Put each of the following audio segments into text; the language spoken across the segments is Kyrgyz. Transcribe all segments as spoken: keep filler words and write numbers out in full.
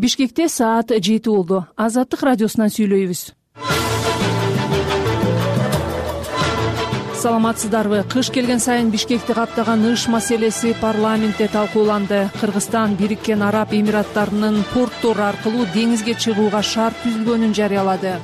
Бишкекте саат жети болду. Азаттык радиосунан сүйлөйбүз. Саламатсыздарбы? Кыш келген сайын Бишкекти каптаган ыш маселеси парламентте талкууланды. Кыргызстан Бириккен Араб Эмираттарынын порттор аркылуу деңизге чыгууга шарт түзүлгөнүн жарыялады.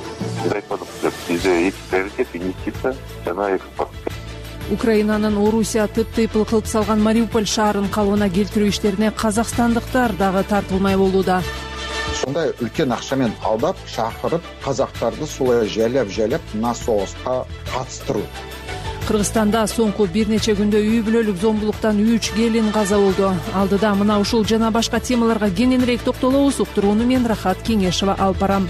Украинанын Орусия тып-тыйпыл кылып салган Мариуполь шаарын калыбына келтирүү иштерине казакстандыктар дагы тартылмай болууда. Сондай үлкен акчамен алдап, шакырып, казактарды сулай жайлап-жайлап мына согуска катыштыруу. Кыргызстанда соңку бир нече күндө үй бүлөлүк зомбулуктан үч келин каза болду. Алдыда мына ушул жана башка темаларга кененирээк токтолобуз. Уктурууну мен Рахат Кеңешова алып барам.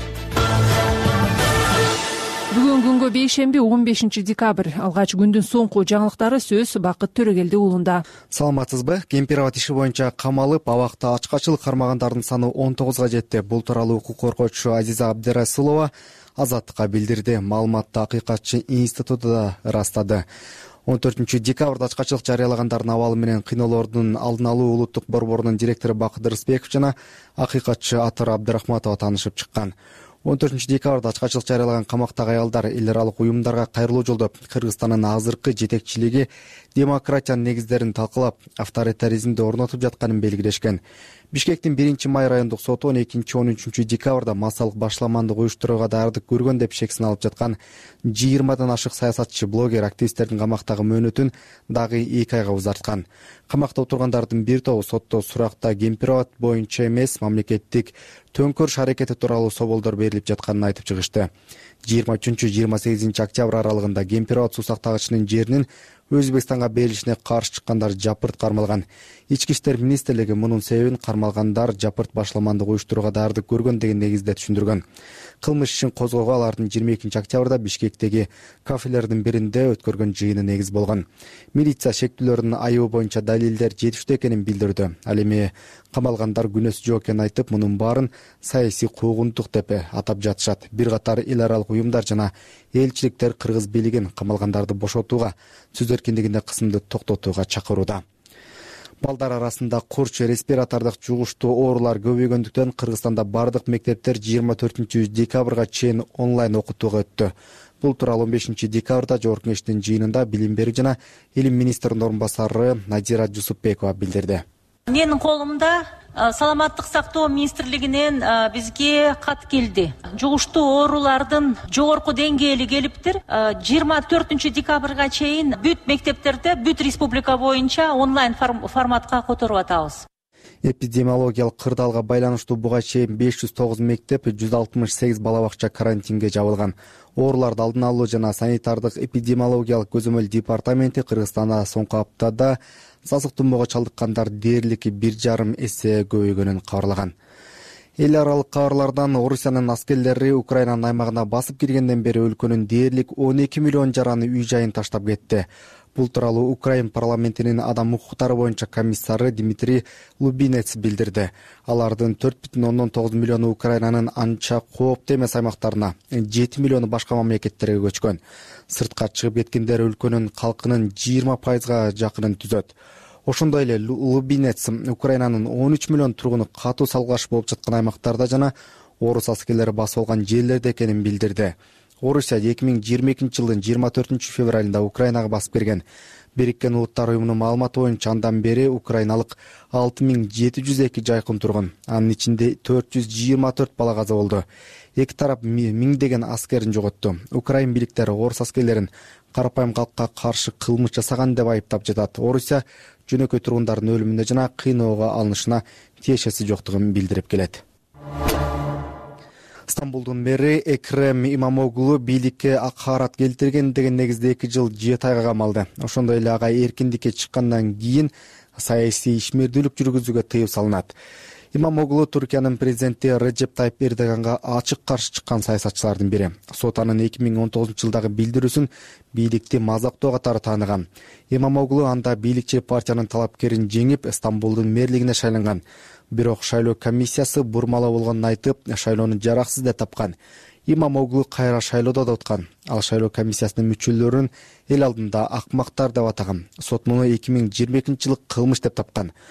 Бүгүн күнгө бейшемби он бешинчи декабрь. Алгач күндүн соңку жаңылыктары сөз Бакыт Төрөгелди уулунда. Саламатсызбы? Кемпирабад иши боюнча камалып, абакта ачкачылык кармагандардын саны он тогузга жетти. Бул тууралуу укук коргоочу Азиза Абдырасулова Азаттыкка билдирди. Маалыматты Акыйкатчы институту да ырастады. он төртүнчү декабрда ачкачылык жарыялагандардын абалы менен кыйноолордун алдын алуу улуттук борборунун директору Бакыт Рысбеков жана акыйкатчы Атыр Абдырахматова таанышып чыккан. он төртүнчү декабрда ачкачылык жарыялаган камактагы аялдар эл аралык уюмдарга кайрылуу жолдоп, Кыргызстандын азыркы жетекчилиги демократиянын негиздерин талкалап, авторитаризмди орнотуп жатканын белгилешкен. Бишкектин биринчи май райондук соту он экинчи он үчүнчү декабрда массалык башламандык уюштурууга даярдык көргөн деп шек сыналып жаткан жыйырмадан ашык саясатчы, блогер, активисттердин камактагы мөөнөтүн дагы эки айга узарткан. Камакта отургандардын бир тобу сотто суракта Кемпирабад боюнча эмес, мамлекеттик төңкөрүш аракети тууралуу соболдор берилип жатканын айтып чыгышты. жыйырма үчүнчү жыйырма сегизинчи октябрь аралыгында Кемпирабад суу сактагычынын жеринин Өзбекстанга берилишине каршы чыккандар жапырт кармалган. Ички иштер министрлиги мунун себебин кармалгандар жапырт башламандык уюштурууга даярдык көргөн деген негизде түшүндүргөн. Кылмыш ишин козгоого алардын жыйырма экинчи октябрда Бишкектеги кафелердин биринде өткөргөн жыйыны негиз болгон. Милиция шектүүлөрдүн айыбы боюнча далилдер жетиштүү экенин билдирди. Ал эми камалгандар күнөөсү жок экенин айтып, мунун баарын саясий куугунтук деп атап жатышат. Бир катар эл аралык уюмдар жана элчиликтер кыргыз бийлигин камалгандарды бошотууга, сөз эркиндигинде кысымды токтотууга чакырууда. Балдар арасында курч, респиратордук жугуштуу оорулар көбөйгөндүктөн Кыргызстанда бардык мектептер жыйырма төртүнчү декабрга чейин онлайн окутууга өттү. Бул тууралуу он бешинчи декабрда Жогорку Кеңештин жыйынында билим берүү жана илим министринин орун басары Надира Жусупбекова билдирди. Менин колумда саламаттык сактоо министрлигинен бизге кат келди. Жугуштуу оорулардын жогорку деңгээли келиптир. жыйырма төртүнчү декабрга чейин бүт мектептерде, бүт республика боюнча онлайн форматка которуп атабыз. Эпидемиологиялык кырдаалга байланыштуу буга чейин беш жүз тогуз мектеп, жүз алтымыш сегиз бала бакча карантинге жабылган. Ооруларды алдын алуу жана санитардык эпидемиологиялык көзөмөл департаменти Кыргызстанда соңку аптада сасык тумоого чалдыккандар дээрлик бир жарым эсе көбөйгөнүн кабарлаган. Эл аралык кабарлардан Орусиянын аскерлери Украинанын аймагына басып киргенден бери өлкөнүн дээрлик он эки миллион жараны үй жайын таштап кетти. Бул тууралуу Украин парламентинин адам укуктары боюнча комиссары Дмитрий Лубинец билдирди. Алардын төрт бүтүн ондон тогуз миллиону Украинанын анча кооптуу эмес аймактарына, жети миллиону башка мамлекеттерге көчкөн. Сыртка чыгып кеткендер өлкөнүн калкынын жыйырма пайызга жакынын түзөт. Ошондой эле Лубинец Украинанын он үч миллион тургуну катуу салгылаш болуп жаткан аймактарда жана орус аскерлери басып алган жерлерде экенин билдирди. Орусия эки миң жыйырма экинчи жылдын жыйырма төртүнчү февралында Украинага басып кирген. Бириккен Улуттар уюмунун маалыматы боюнча андан бери украиналык алты миң жети жүз эки жайкын тургун. Анын ичинде төрт жүз жыйырма төрт бала каза болду. Эки тарап миңдеген аскерин жоготту. Украин бийликтери орус аскерлерин карапайым калкка каршы кылмыш жасаган деп айыптап жатат. Орусия жөнөкөй тургундардын өлүмүнө жана кыйноого алынышына тиешеси жоктугун билдирип келет. Стамбулдун мэри Экрем Имамоглу бийликке акарат келтирген деген негизде эки жыл жети айга камалды. Ошондой эле ага эркиндикке чыккандан кийин саясий ишмердүүлүк жүргүзүүгө тыюу салынат. Имамоглу Туркиянын президенти Реджеп Тайип Эрдоганга ачык каршы чыккан саясатчылардын бири. Сот анын эки миң он тогузунчу жылдагы билдирүүсүн бийликти мазактоо катары тааныган. Имамоглу анда бийликчи партиянын талапкерин жеңип, Стамбулдун мэрлигине шайланган. Бирок шайлоо комиссиясы бурмалоо болгонун айтып, шайлоону жараксыз деп тапкан. Имамоглу кайра шайлоодо да уткан. Ал шайлоо комиссиясынын мүчөлөрүн эл алдында акмактар деп атаган. Сот муну эки миң жыйырма экинчи жылы кылмыш деп тапкан.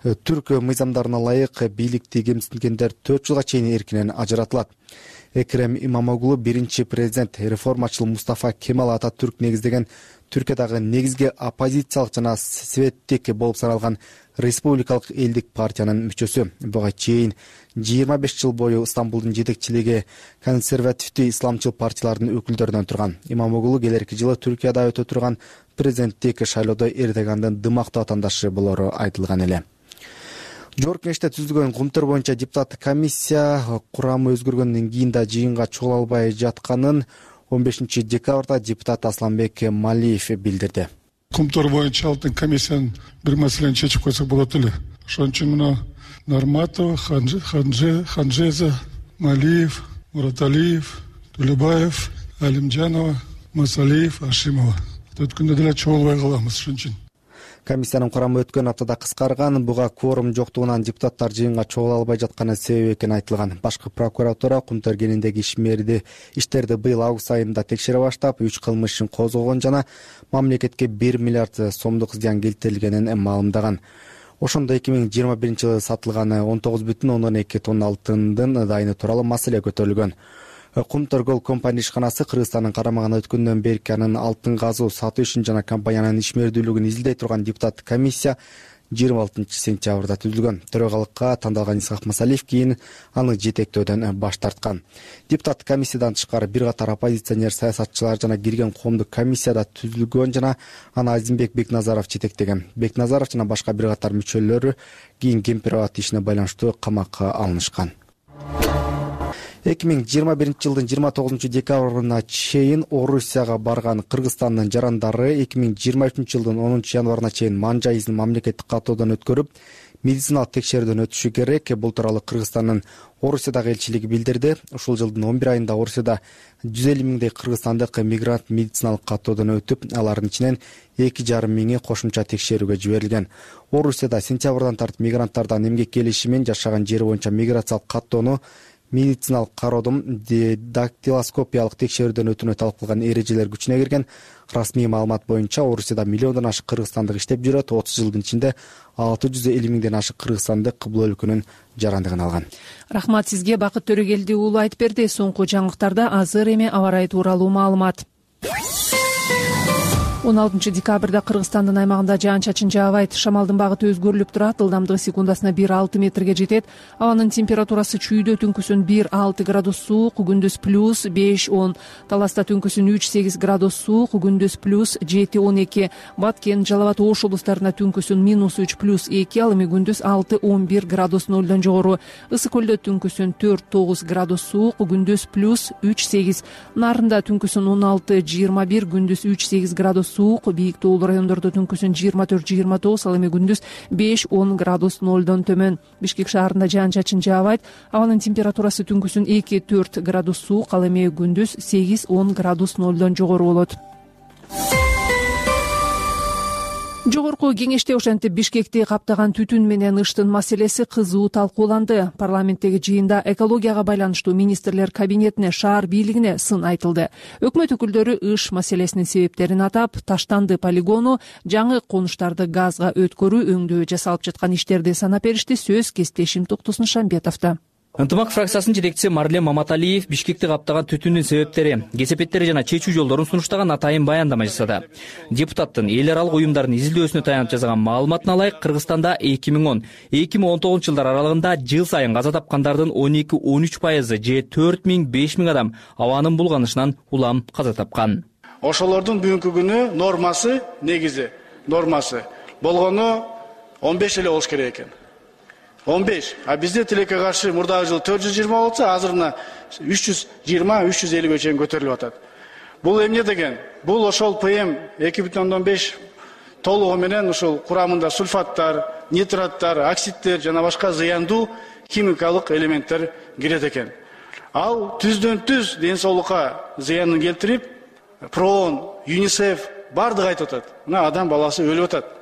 Түрк мыйзамдарына ылайык бийликти кемсингендер төрт жылга чейин эркинен ажыратылат. Экрем Имамоглу биринчи президент реформачыл Мустафа Кемал Ататүрк негиздеген Түркиядагы негизги оппозициялык жана светтик болуп саналган Республикалык элдик партиянын мүчөсү. Буга чейин жыйырма беш жыл бою Стамбулдун жетекчилиги консервативдүү исламчыл партиялардын өкүлдөрүнөн турган. Имамоглу келерки жылы Түркияда өтө турган президенттик шайлоодо Эрдогандын дымактуу атаандашы болору айтылган эле. Жогорку Кеңеште түзүлгөн кумтөр боюнча депутаттык комиссия курамы өзгөргөндөн кийин да жыйынга чогула албай жатканын он бешинчи декабрда депутат Асланбек Малиев билдирди. Кумтор боюнча алтын комиссиянын бир маселени чечип койсок болот эле. Ошон үчүн мына Нарматова, Ханже, Ханжеза, Малиев, Мураталиев, Төлөбаев, Алимжанова, Масалиев, Ашимова. Өткөндө деле чогулбай калабыз ошон үчүн. Комиссиянын курамы өткөн аптада кыскарган, буга кворум жоктугунан депутаттар жыйынга чогула албай жатканы себеп экени айтылган. Башкы прокуратура кумтөр кенендеги ишмерди иштерди быйыл август айында текшере баштап, үч кылмышын козгогон жана мамлекетке бир миллиард сомдук зыян келтирилгенин маалымдаган. Ошондо эки миң жыйырма биринчи жылы сатылган он тогуз бүтүн ондон эки тонна алтындын дайыны тууралуу маселе көтөрүлгөн. Кумтөр Gold компания ишканасы Кыргызстандын карамагына өткөндөн берки анын алтын казуу сатуу ишин жана компаниянын ишмердүүлүгүн изилдей турган депутаттык комиссия жыйырма алтынчы сентябрда түзүлгөн. Төрагалыкка тандалган Исхак Масалиев кийин аны жетектөөдөн баш тарткан. Депутаттык комиссиядан тышкары бир катар оппозиционер саясатчылар жана кирген коомдук комиссияда түзүлгөн жана аны Азимбек Бекназаров жетектеген. Бекназаров жана башка бир катар мүчөлөрү кийин Кемпирабад ишине байланыштуу камакка алынышкан. эки миң жыйырма биринчи жылдын жыйырма тогузунчу декабрына чейин Орусияга барган Кыргызстандын жарандары эки миң жыйырма үчүнчү жылдын онунчу январына чейин манжа изин мамлекеттик каттоодон өткөрүп, медициналык текшерүүдөн өтүшү керек. Бул тууралуу Кыргызстандын Орусиядагы элчилиги билдирди. Ушул жылдын он бир айында Орусияда жүз элүү миңдей кыргызстандык мигрант медициналык каттоодон өтүп, алардын ичинен эки жарым миңи кошумча текшерүүгө жиберилген. Орусияда сентябрдан тартып мигранттардан эмгек келиши менен жашаган жери боюнча миграциялык каттоону медициналык кароодон дактилоскопиялык текшерүүдөн өтүүнү талап кылган эрежелер күчүнө кирген. Расмий маалымат боюнча Орусияда миллиондон ашык кыргызстандык иштеп жүрөт. отуз жылдын ичинде алты жүз элүү миңден ашык кыргызстандык бул өлкөнүн жарандыгын алган. Рахмат сизге, Бакыт Төрөгелди уулу айтып берди. Соңку жаңылыктарда азыр эми аба ырайы тууралуу маалымат. он алтынчы декабрда Кыргызстандын аймагында жаан-чачын жаабайт. Шамалдын багыты өзгөрүлүп турат. Ылдамдыгы секундасына бир алты метрге жетет. Абанын температурасы чүйдө түнкүсүн бир алты градус суук, күндүз плюс беш он. Таласта түнкүсүн үч сегиз градус суук, күндүз плюс жети он эки. Баткен, Жалал абад, Ош облустарында түнкүсүн минус үч плюс эки, ал эми күндүз алты он бир градус нолдон жогору. Ысык көлдө түнкүсүн төрт тогуз градус суук, күндүз плюс үч сегиз. Нарында түнкүсүн он алты жыйырма бир, күндүз үч сегиз градус суук, бийик тоолуу райондордо түнкүсүн жыйырма төрт жыйырма тогуз, ал эми күндүз беш он градус нолдон төмөн. Бишкек шаарында жаан-чачын жаабайт. Абанын температурасы түнкүсүн эки төрт градус суук, ал эми күндүз сегиз он градус нолдон жогору болот. Жогорку кеңеште ошентип Бишкекти каптаган түтүн менен ыштын маселеси кызуу талкууланды. Парламенттеги жыйында экологияга байланыштуу министрлер кабинетине, шаар бийлигине сын айтылды. Өкмөт өкүлдөрү ыш маселесинин себептерин атап, Таштанды полигону, жаңы конуштарды газга өткөрүү өңдөө жасалып жаткан иштерди санап беришти. Сөз кесиптешим Токтосун Шамбетовдо. Ынтымак фракциясынын жетекчиси Марлен Маматалиев Бишкекти каптаган түтүндүн себептери, кесепеттери жана чечүү жолдорун сунуштаган атайын баяндама жасады. Депутаттын эл аралык уюмдардын изилдөөсүнө таянып жазган маалыматына ылайык, Кыргызстанда эки миң он эки миң он тогузунчу жылдар аралыгында жыл сайын каза тапкандардын он эки он үч пайызы же төрт миң беш миң адам абанын булганышынан улам каза тапкан. Ошолордун бүгүнкү күнү нормасы, негизи нормасы болгону он беш эле болуш керек экен. он беш. А бизде тилекке каршы мурдагы жыл төрт жүз жыйырма болсо, азыр мына үч жүз жыйырма үч жүз элүүгө чейин көтөрүлүп атат. Бул эмне деген? Бул ошол ПМ эки бүтүн ондон беш толугу менен ушул курамында сульфаттар, нитраттар, оксидтер жана башка зыяндуу химикалык элементтер кирет экен. Ал түздөн түз ден соолукка зыянын келтирип, ПРООН, ЮНИСЕФ бардыгы айтып атат. Мына адам баласы өлүп атат.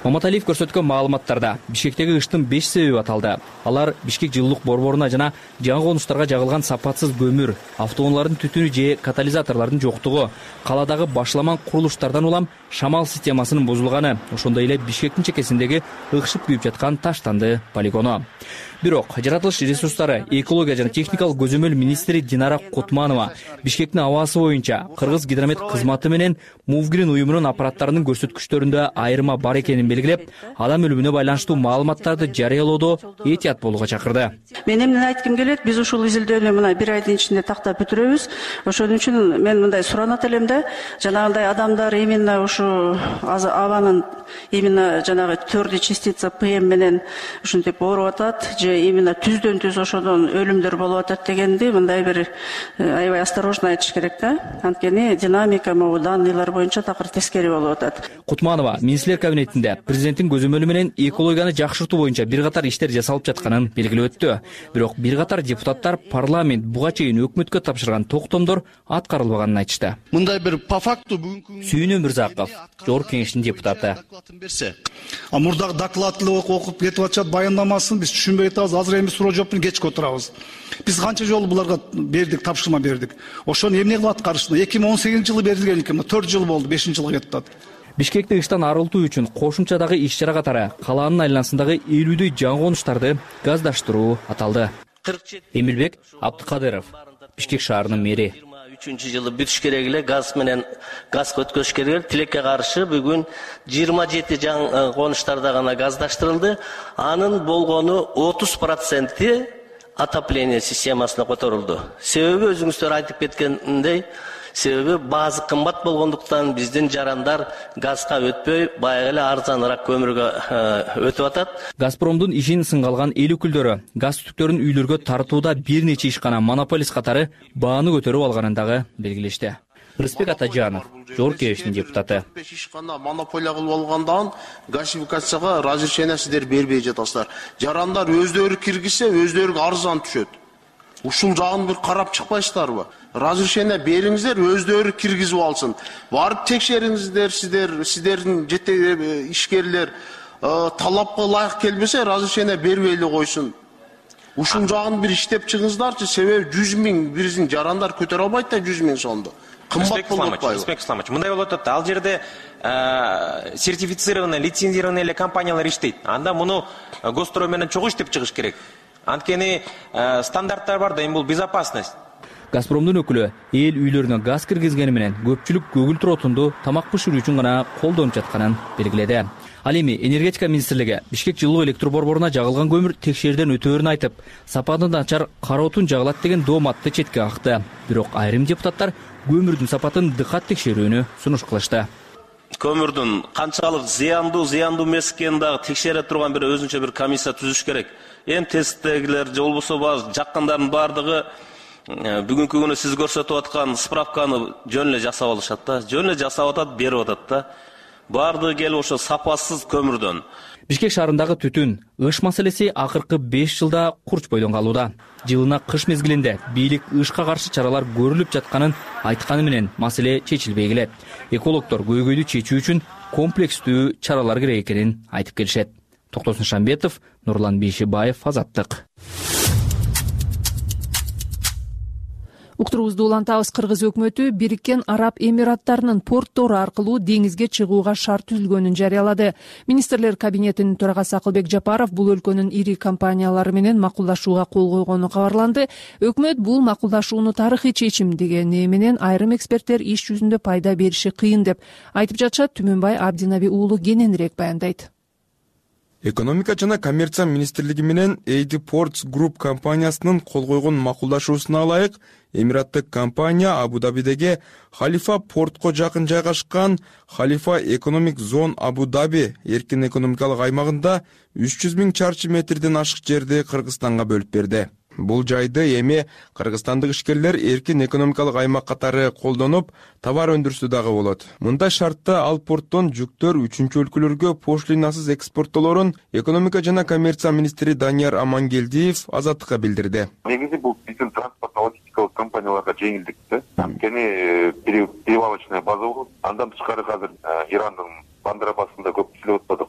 Маматалиев көрсөткөн маалыматтарда Бишкектеги кыштын беш себеби аталды. Алар Бишкек жылуулук борборуна жана жаңы конуштарга жагылган сапатсыз көмүр, автоунаалардын түтүнү же катализаторлордун жоктугу, каладагы башламан курулуштардан улам шамал системасынын бузулганы, ошондой эле Бишкектин чекесиндеги ыкшып күйүп жаткан Таштанды полигону. Бирок жаратылыш ресурстары, экология жана техникалык көзөмөл министри Динара Кутманова Бишкектин абасы боюнча Кыргыз гидромет кызматы менен Мувгрин уюмунун аппараттарынын көрсөткүчтөрүндө айырма бар экенин белгилеп, адам өлүмүнө байланыштуу маалыматтарды жарыялоодо этият болууга чакырды. Мен эмне айткым келет, биз ушул изилдөөнү мына бир айдын ичинде тактап бүтүрөбүз. Ошон үчүн мен мындай суранат элем да, жанагындай адамдар именно ушу абанын именно жанагы төрдү частица ПМ менен ушинтип ооруп атат, же именно түздөн түз ошодон өлүмдөр болуп атат дегенди мындай бир аябай осторожно айтыш керек да. Анткени динамика могу данныйлар боюнча такыр тескери болуп атат. Кутманова министрлер кабинетинде президенттин көзөмөлү менен экологияны жакшыртуу боюнча бир катар иштер жасалып жатканын белгилеп өттү. Бирок бир катар депутаттар парламент буга чейин өкмөткө тапшырган токтомдор аткарылбаганын айтышты. Мындай бир по факту бүгүнкү Сүйүнү Мырзаков, Жогорку кеңештин депутаты. А мурдагы докладты окуп кетип атышат, баяндамасын биз түшүнбөй атабыз. Азыр эми суроо жооптун кечке отурабыз. Биз канча жолу буларга бердик, тапшырма бердик. Ошону эмне кылып аткарышты? эки миң он сегизинчи жылы берилген экен, төрт жыл болду, бешинчи жылга кетип атат. Бишкекти кыштан арылтуу үчүн кошумчадагы иш-чара катары калаанын айланасындагы элүүдөй жаңы конуштарды газдаштыруу аталды. Эмилбек Абдыкадыров, Бишкек шаарынын мэри. үчүнчү жылы бүтүш керек эле, газ менен газ өткөзүш керек. Тилекке каршы бүгүн жыйырма жети жаңы конуштарда гана газдаштырылды. Анын болгону отуз проценти отопление системасына которулду. Себеби өзүңүздөр айтып кеткендей, себеби базы кымбат болгондуктан биздин жарандар газга өтпөй, баягы эле арзаныраак көмүргө өтүп атат. Газпромдун ишин сынгалган эл өкүлдөрү газ түтүктөрүн үйлөргө тартууда бир нече ишкана монополист катары бааны көтөрүп алганын дагы белгилешти. Рыспек Атажанов, Жогорку кеңештин депутаты. беш ишкана монополия кылып алгандан газификацияга разрешение сиздер бербей жатасыздар. Жарандар өздөрү киргизсе, өздөрүгө арзан түшөт. Ушул жагын бир карап чыкпайсыздарбы? Разрешение бериңиздер, өздөрү киргизип алсын. Барып текшериңиздер, сиздер, сиздердин жете ишкерлер талапка ылайык келбесе, разрешение бербей эле койсун. Ушул жагын бир иштеп чыгыңыздарчы, себеби жүз миң биздин жарандар көтөрө албайт да жүз миң сомду. Кымбат болуп атпайбы? Респект Исламович, мындай болуп атат. Ал жерде сертифицированный, лицензированный эле компаниялар иштейт. Анда муну госстрой менен чогуу иштеп чыгыш керек. Анткени стандарттар бар да, эми бул безопасность. Газпромдун өкүлү эл үйлөрүнө газ киргизгени менен көпчүлүк көгүлтүр отунду тамак бышыруу үчүн гана колдонуп жатканын белгиледи. Ал эми энергетика министрлиги Бишкек жылуу электр борборуна жагылган көмүр текшерүүдөн өтөөрүн айтып, сапаты начар кара отун жагылат деген дооматты четке какты. Бирок айрым депутаттар көмүрдүн сапатын дыкат текшерүүнү сунуш кылышты. Көмүрдүн канчалык зыяндуу, зыяндуу эмес экенин дагы текшере турган бир өзүнчө бир комиссия түзүш керек. Эми тесттегилер же болбосо жаккандардын баардыгы бүгүнкү күнү сиз көрсөтүп аткан справканы жөн эле жасап алышат да, жөн эле жасап атат, берип атат да. Баардыгы келип ошо сапасыз көмүрдөн. Бишкек шаарындагы түтүн ыш маселеси акыркы беш жылда курч бойдон калууда. Жылына кыш мезгилинде бийлик ышка каршы чаралар көрүлүп жатканын айтканы менен маселе чечилбей келет. Экологдор көйгөйдү чечүү үчүн комплекстүү чаралар керек экенин айтып келишет. Токтосун Шамбетов, Нурлан Бейшибаев, Азаттык. Уктуруубузду улантабыз. Кыргыз өкмөтү Бириккен Араб Эмираттарынын порттору аркылуу деңизге чыгууга шарт түзүлгөнүн жарыялады. Министрлер кабинетинин төрагасы Акылбек Жапаров бул өлкөнүн ири компаниялары менен макулдашууга кол койгону кабарланды. Өкмөт бул макулдашууну тарыхый чечим дегени менен айрым эксперттер иш жүзүндө пайда бериши кыйын деп айтып жатышат. Түмөнбай Абдинаби уулу кененирээк баяндайт. Экономика жана коммерция министрлиги менен Эйди Ports Group компаниясынын кол койгон макулдашуусуна ылайык Эмираттык компания Абу-Дабидеги Халифа портко жакын жайгашкан Халифа Economic Zone Абу-Даби эркин экономикалык аймагында үч жүз миң чарчы метрден ашык жерди Кыргызстанга бөлүп берди. Бул жайды эми кыргызстандык ишкерлер эркин экономикалык аймак катары колдонуп, товар өндүрсө дагы болот. Мындай шартта ал порттон жүктөр үчүнчү өлкөлөргө пошлинасыз экспорттоолорун экономика жана коммерция министри Данияр Амангелдиев Азаттыкка билдирди. Негизи бул биздин транспорт-логистикалык компанияларга жеңилдик да. Анткени перевалочная база болот. Андан тышкары азыр Ирандын Бандыр абасында көп иштеп атпадык.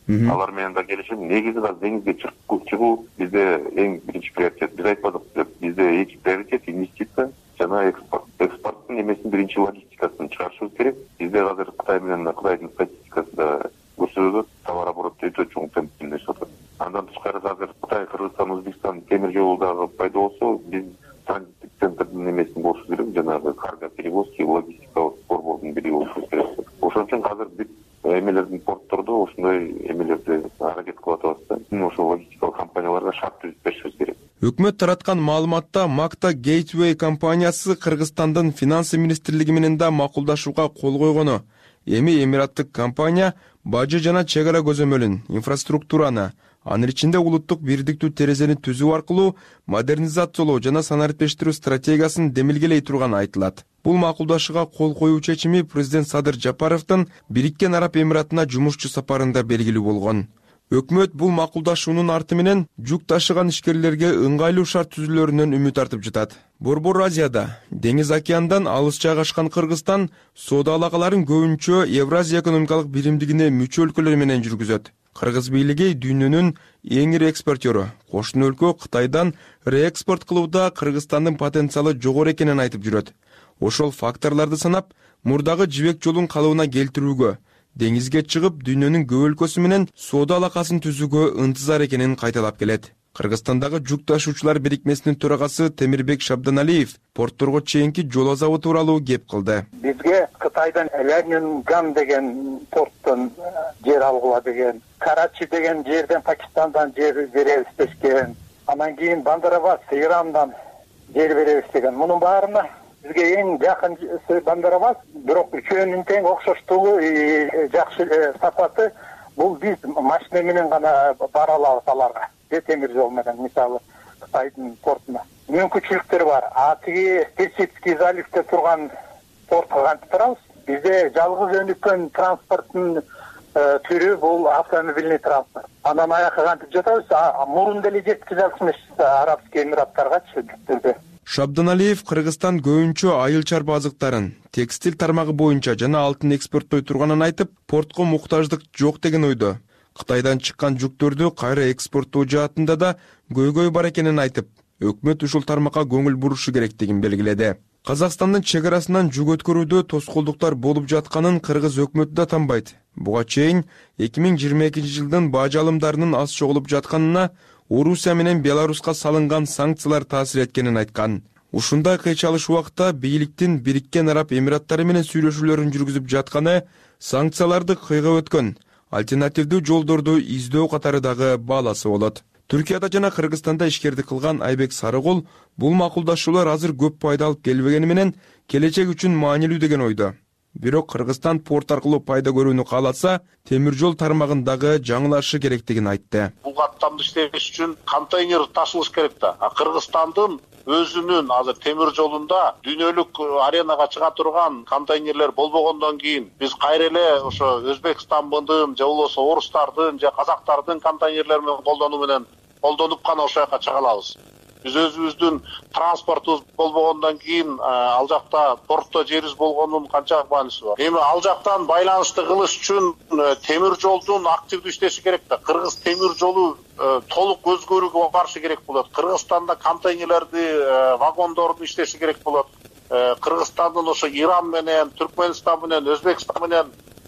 алар менен да келишим. Негизи да деңизге чыгуу бизде эң биринчи приоритет. Биз айтпадык деп, бизде эки приоритет инвестиция жана экспорт. Экспорттун эмесин биринчи логистикасын чыгарышыбыз керек. Бизде азыр Кытай менен Кытайдын статистикасы да көрсөтөт, товар обороты өтө чоң темпте өсүп атат. Андан тышкары азыр Кытай, Кыргызстан, Өзбекстан темир жолу дагы пайда болсо, биз транзиттик центрдин эмесин болушу керек, жанагы карго перевозки, логистикалык борбордун бири болушу керек. Ошон үчүн азыр бүт эмелердин порттордо ошондой эмелерди аракет кылып атабыз да. Ошо логистикалык компанияларга шарт түзүп беришибиз керек. Өкмөт тараткан маалыматта Макта Гейтвей компаниясы Кыргызстандын финансы министрлиги менен да макулдашууга кол койгону. Эми эмираттык компания бажы жана чек ара көзөмөлүн, инфраструктураны, анын ичинде улуттук бирдиктүү терезени түзүү аркылуу модернизациялоо жана санариптештирүү стратегиясын демилгелей турганы айтылат. Бул макулдашууга кол коюу чечими президент Садыр Жапаровдун Бириккен Араб Эмиратына жумушчу сапарында белгилүү болгон. Өкмөт бул макулдашуунун арты менен жүк ташыган ишкерлерге ыңгайлуу шарт түзүүлөрүнөн үмүт артып жатат. Борбор Азияда, Деңиз океандан алыс жайгашкан Кыргызстан соода алакаларын көбүнчө Евразия экономикалык биримдигине мүчө өлкөлөр менен жүргүзөт. Кыргыз бийлиги дүйнөнүн эң ири экспортёру. Кошуна өлкө Кытайдан реэкспорт кылууда Кыргызстандын потенциалы жогору экенин айтып жүрөт. Ошол факторлорду санап, мурдагы жибек жолун калыбына келтирүүгө, деңизге чыгып дүйнөнүн көп өлкөсү менен соода алакасын түзүүгө ынтызар экенин кайталап келет. Кыргызстандагы жүк ташуучулар бирикмесинин төрагасы Темирбек Шабданалиев портторго чейинки жол азабы тууралуу кеп кылды. Бизге Кытайдан Лянинган деген порттон жер алгыла деген, Карачи деген жерден Пакистандан жер беребиз дешкен, анан кийин Бандарабас Ирандан жер беребиз деген. Мунун баарына бизге эң жакын Бандарабас, бирок үчөөнүн тең окшоштугу, жакшы сапаты бул биз машина менен гана бара алабыз аларга. Темир жол менен мисалы Кытайдын портуна мүмкүнчүлүктөр бар. А тиги Персидский заливде турган портко кантип барабыз? Бизде жалгыз өнүккөн транспорттун түрү бул автомобильный транспорт. Анан аяка кантип жатабыз? Мурун деле жеткизе алчумуз Арабский Эмираттаргачы жүктөрдү. Шабданалиев Кыргызстан көбүнчө айыл чарба азыктарын, текстиль тармагы боюнча жана алтын экспорттой турганын айтып, портко муктаждык жок деген ойдо. Кытайдан чыккан жүктөрдү кайра экспорттоо жаатында да көйгөй бар экенин айтып, өкмөт ушул тармакка көңүл бурушу керектигин белгиледи. Казакстандын чек арасынан жүк өткөрүүдө тоскоолдуктар болуп жатканын кыргыз өкмөтү да танбайт. Буга чейин эки миң жыйырма экинчи жылдын бажы алымдарынын аз чогулуп жатканына Орусия менен Беларуска салынган санкциялар таасир эткенин айткан. Ушундай кыйчалыш убакта бийликтин Бириккен Араб Эмираттары менен сүйлөшүүлөрүн жүргүзүп жатканы санкцияларды кыйгап өткөн альтернативдүү жолдорду издөө катары дагы бааласы болот. Түркияда жана Кыргызстанда ишкердик кылган Айбек Сарыгул бул макулдашуулар азыр көп пайда алып келбегени менен келечек үчүн маанилүү деген ойдо. Бирок Кыргызстан порт аркылуу пайда көрүүнү кааласа, темир жол тармагындагы жаңылашы керектигин айтты. Бул каттамды иштеш үчүн контейнер ташылыш керек да. Кыргызстандын өзүнүн азыр темир жолунда дүйнөлүк аренага чыга турган контейнерлер болбогондон кийин биз кайра эле ошо Өзбекстандын же болбосо орустардын же казактардын контейнерлери менен колдонуу менен колдонуп гана ошол жака чыга алабыз. Биз өзүбүздүн транспортубуз болбогондон кийин ал жакта портто жерибиз болгонунун канчалык мааниси бар. Эми ал жактан байланышты кылыш үчүн темир жолдун активдүү иштеши керек да. Кыргыз темир жолу толук өзгөрүүгө барышы керек болот. Кыргызстанда контейнерлерди, вагондорду иштеши керек болот. Кыргызстандын ошо Иран менен, Түркмөнстан менен, Өзбекстан менен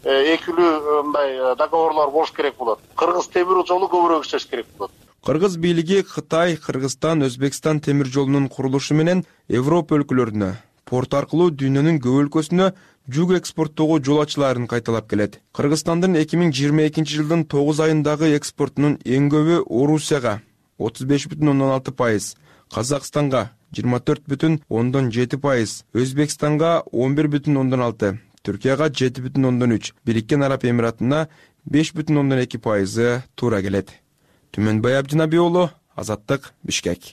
экилүү мындай договорлор болуш керек болот. Кыргыз темир жолу көбүрөөк иштеш керек болот. Кыргыз бийлиги Кытай, Кыргызстан, Өзбекстан темир жолунун курулушу менен Европа өлкөлөрүнө, порт аркылуу дүйнөнүн көп өлкөсүнө жүк экспорттоого жол ачылаарын кайталап келет. Кыргызстандын эки миң жыйырма экинчи жылдын тогуз айындагы экспортунун эң көбү Орусияга отуз беш бүтүн ондон алты пайыз, Казакстанга жыйырма төрт бүтүн ондон жети пайыз, Өзбекстанга он бир бүтүн ондон алты, Түркияга жети бүтүн ондон үч, Бириккен Араб Эмиратына беш бүтүн ондон эки пайызы туура келет. Түмөнбай Абдинаби уулу, Азаттык, Бишкек.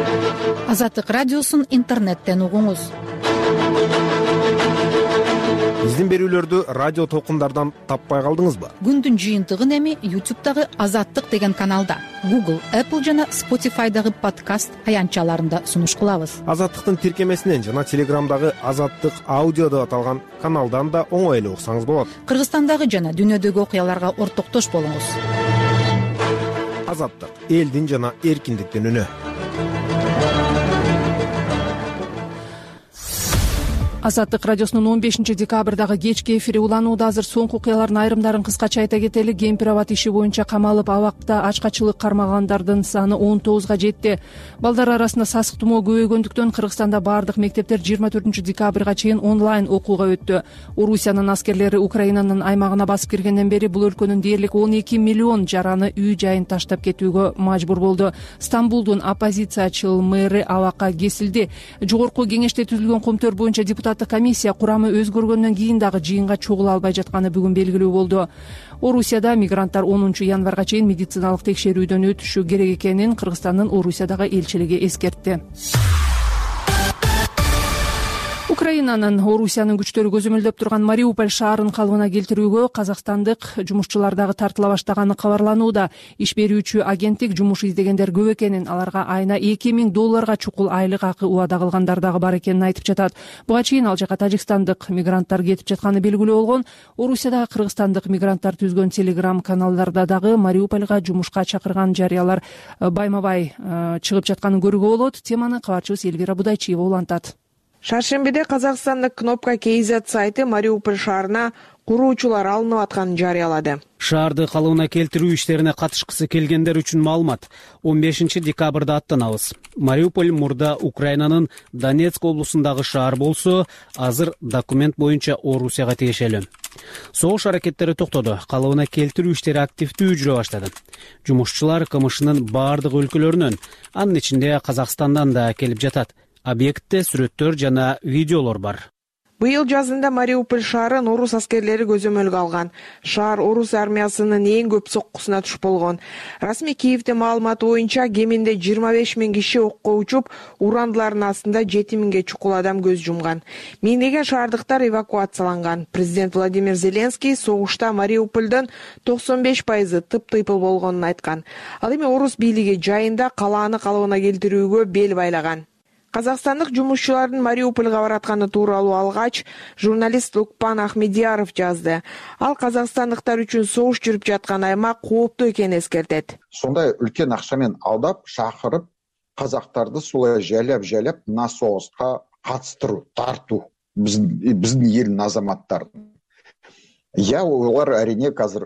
Азаттык радиосун интернеттен угуңуз. Биздин берүүлөрдү радио толкундардан таппай калдыңызбы? Күндүн жыйынтыгын эми ютубтагы Азаттык деген каналда, Google, Apple жана Spotify'дагы подкаст аянтчаларында сунуш кылабыз. Азаттыктын тиркемесинен жана Телеграмдагы Азаттык аудио деп аталган каналдан да оңой эле уксаңыз болот. Кыргызстандагы жана дүйнөдөгү окуяларга ортоктош болуңуз. Азаттык — элдин жана эркиндиктин үнү. Азаттык радиосунун он бешинчи декабрдагы кечки эфири уланууда. Азыр соңку окуялардын айрымдарын кыскача айта кетели. Кемпир-абад иши боюнча камалып абакта ачкачылык кармагандардын саны он тогузга жетти. Балдар арасында сасык тумоо көбөйгөндүктөн Кыргызстанда баардык мектептер жыйырма төртүнчү декабрга чейин онлайн окууга өттү. Орусиянын аскерлери Украинанын аймагына басып киргенден бери бул өлкөнүн дээрлик он эки миллион жараны үй жайын таштап кетүүгө мажбур болду. Стамбулдун оппозициячыл мэри абакка кесилди. Жогорку кеңеште түзүлгөн комтөр боюнча депутат комиссия курамы өзгөргөндөн кийин дагы жыйынга чогула албай жатканы бүгүн белгилүү болду. Орусияда мигранттар онунчу январга чейин медициналык текшерүүдөн өтүшү керек экенин Кыргызстандын Орусиядагы элчилиги эскертти. Украинанын Орусиянын күчтөрү көзөмөлдөп турган Мариуполь шаарын калыбына келтирүүгө казакстандык жумушчулар дагы тартыла баштаганы кабарланууда. Иш берүүчү агенттик жумуш издегендер көп экенин, аларга айына эки миң долларга чукул айлык акы убада кылгандар дагы бар экенин айтып жатат. Буга чейин ал жака тажикстандык мигранттар кетип жатканы белгилүү болгон. Орусиядагы кыргызстандык мигранттар түзгөн телеграм каналдарда дагы Мариупольга жумушка чакырган жарыялар байма-бай чыгып жатканын көрүүгө болот. Теманы кабарчыбыз Элвира Будайчиева улантат. Шаршембиде Казакстандык Кнопка Кейзет сайты Мариуполь шаарына куруучулар алынып атканын жарыялады. Шаарды калыбына келтирүү иштерине катышкысы келгендер үчүн маалымат он бешинчи декабрда аттанабыз. Мариуполь мурда Украинанын Донецк облусундагы шаар болсо, азыр документ боюнча Орусияга тиешелүү. Согуш аракеттери токтоду, калыбына келтирүү иштери активдүү жүрө баштады. Жумушчулар КМШнын баардык өлкөлөрүнөн, анын ичинде Казакстандан да келип жатат. Объектте сүрөттөр жана видеолор бар. Быйыл жазында Мариуполь шаарын орус аскерлери көзөмөлгө алган. Шаар орус армиясынын эң көп соккусуна туш болгон. Расмий Киевдин маалыматы боюнча кеминде жыйырма беш миң киши окко учуп, урандылардын астында жети миңге чукул адам көз жумган. Миңдеген шаардыктар эвакуацияланган. Президент Владимир Зеленский согушта Мариупольдун токсон беш пайызы тып-тыйпыл болгонун айткан. Ал эми орус бийлиги жайында калааны калыбына келтирүүгө бел байлаган. Казакстандык жумушчулардын Мариупольга баратканы тууралуу алгач, журналист Лукпан Ахмедияров жазды. Ал казакстандыктар үчүн согуш жүрүп жаткан аймак кооптуу экенин эскертет. Сондай үлкен акчамен алдап, шакырып, казактарды солай жайлап-жайлап мына согуска катыштыруу, тартуу биздин элдин азаматтарын. Я олар әрине казыр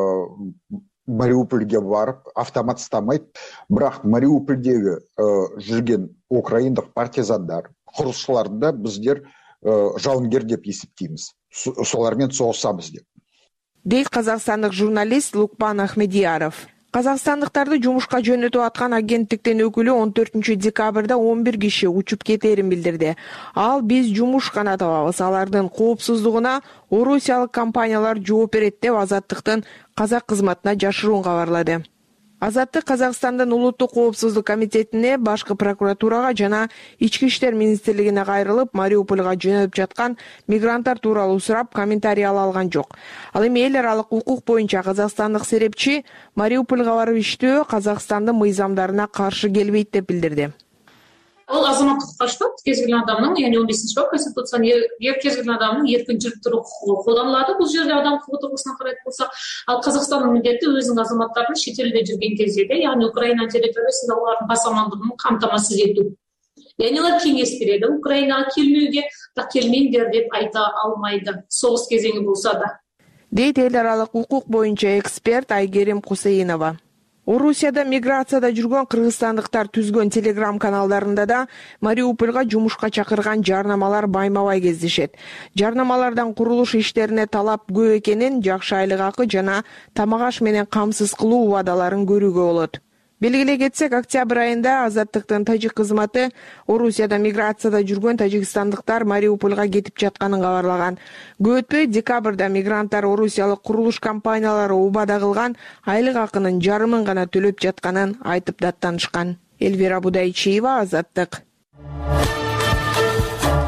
Мариупольге барып автомат стамайт, бирок Мариупольдеги жүрген украиндык партизандар, курушчуларды биздер жауынгер деп эсептейбиз. Солар менен согушабыз деп. Дейт казакстандык журналист Лукпан Ахмедияров. Казакстандыктарды жумушка жөнөтүп аткан агенттиктин өкүлү он төртүнчү декабрда он бир киши учуп кетерин билдирди. Ал биз жумуш гана табабыз, алардын коопсуздугуна орусиялык компаниялар жооп берет деп Азаттыктын казак кызматына жашыруун кабарлады. Азаттык Казакстандын улуттук коопсуздук комитетине, башкы прокуратурага жана ички иштер министрлигине кайрылып, Мариупольга жөнөтүп жаткан мигранттар тууралуу сурап, комментарий ала алган жок. Ал эми эл аралык укук боюнча казакстандык серепчи Мариупольга барып иштөө Казакстандын мыйзамдарына каршы келбейт деп билдирди. Ол азаматтыкка катышат, кез келген адамдын, яғни он бешинчи бап Конституциянын кез келген адамдын эркин жүрүп туруу укугу колдонулат. Бул жерде адам укугу тургусунан карайт болсак, ал Казакстандын милдети өзүнүн азаматтарын чет элде жүрген кезде, яғни Украина территориясында алардын бас амандыгын камтамасыз этүү. Яғни алар кеңеш берет, Украинага келмөөгө да келмеңдер деп айта алмайды, согуш кезеңи болсо да. Дейт эл аралык укук боюнча эксперт Айгерим Кусейинова. Орусияда миграцияда жүргөн кыргызстандыктар түзгөн телеграм каналдарында да Мариупольга жумушка чакырган жарнамалар байма-бай кездешет. Жарнамалардан курулуш иштерине талап көп экенин, жакшы айлык акы жана тамак аш менен камсыз кылуу убадаларын көрүүгө болот. Белгилей кетсек, октябрь айында Азаттыктын тажик кызматы Орусияда миграцияда жүргөн тажикстандыктар Мариупольга кетип жатканын кабарлаган. Көп өтпөй декабрда мигранттар орусиялык курулуш компаниялары убада кылган айлык акынын жарымын гана төлөп жатканын айтып даттанышкан. Элвира Будайчиева, Азаттык.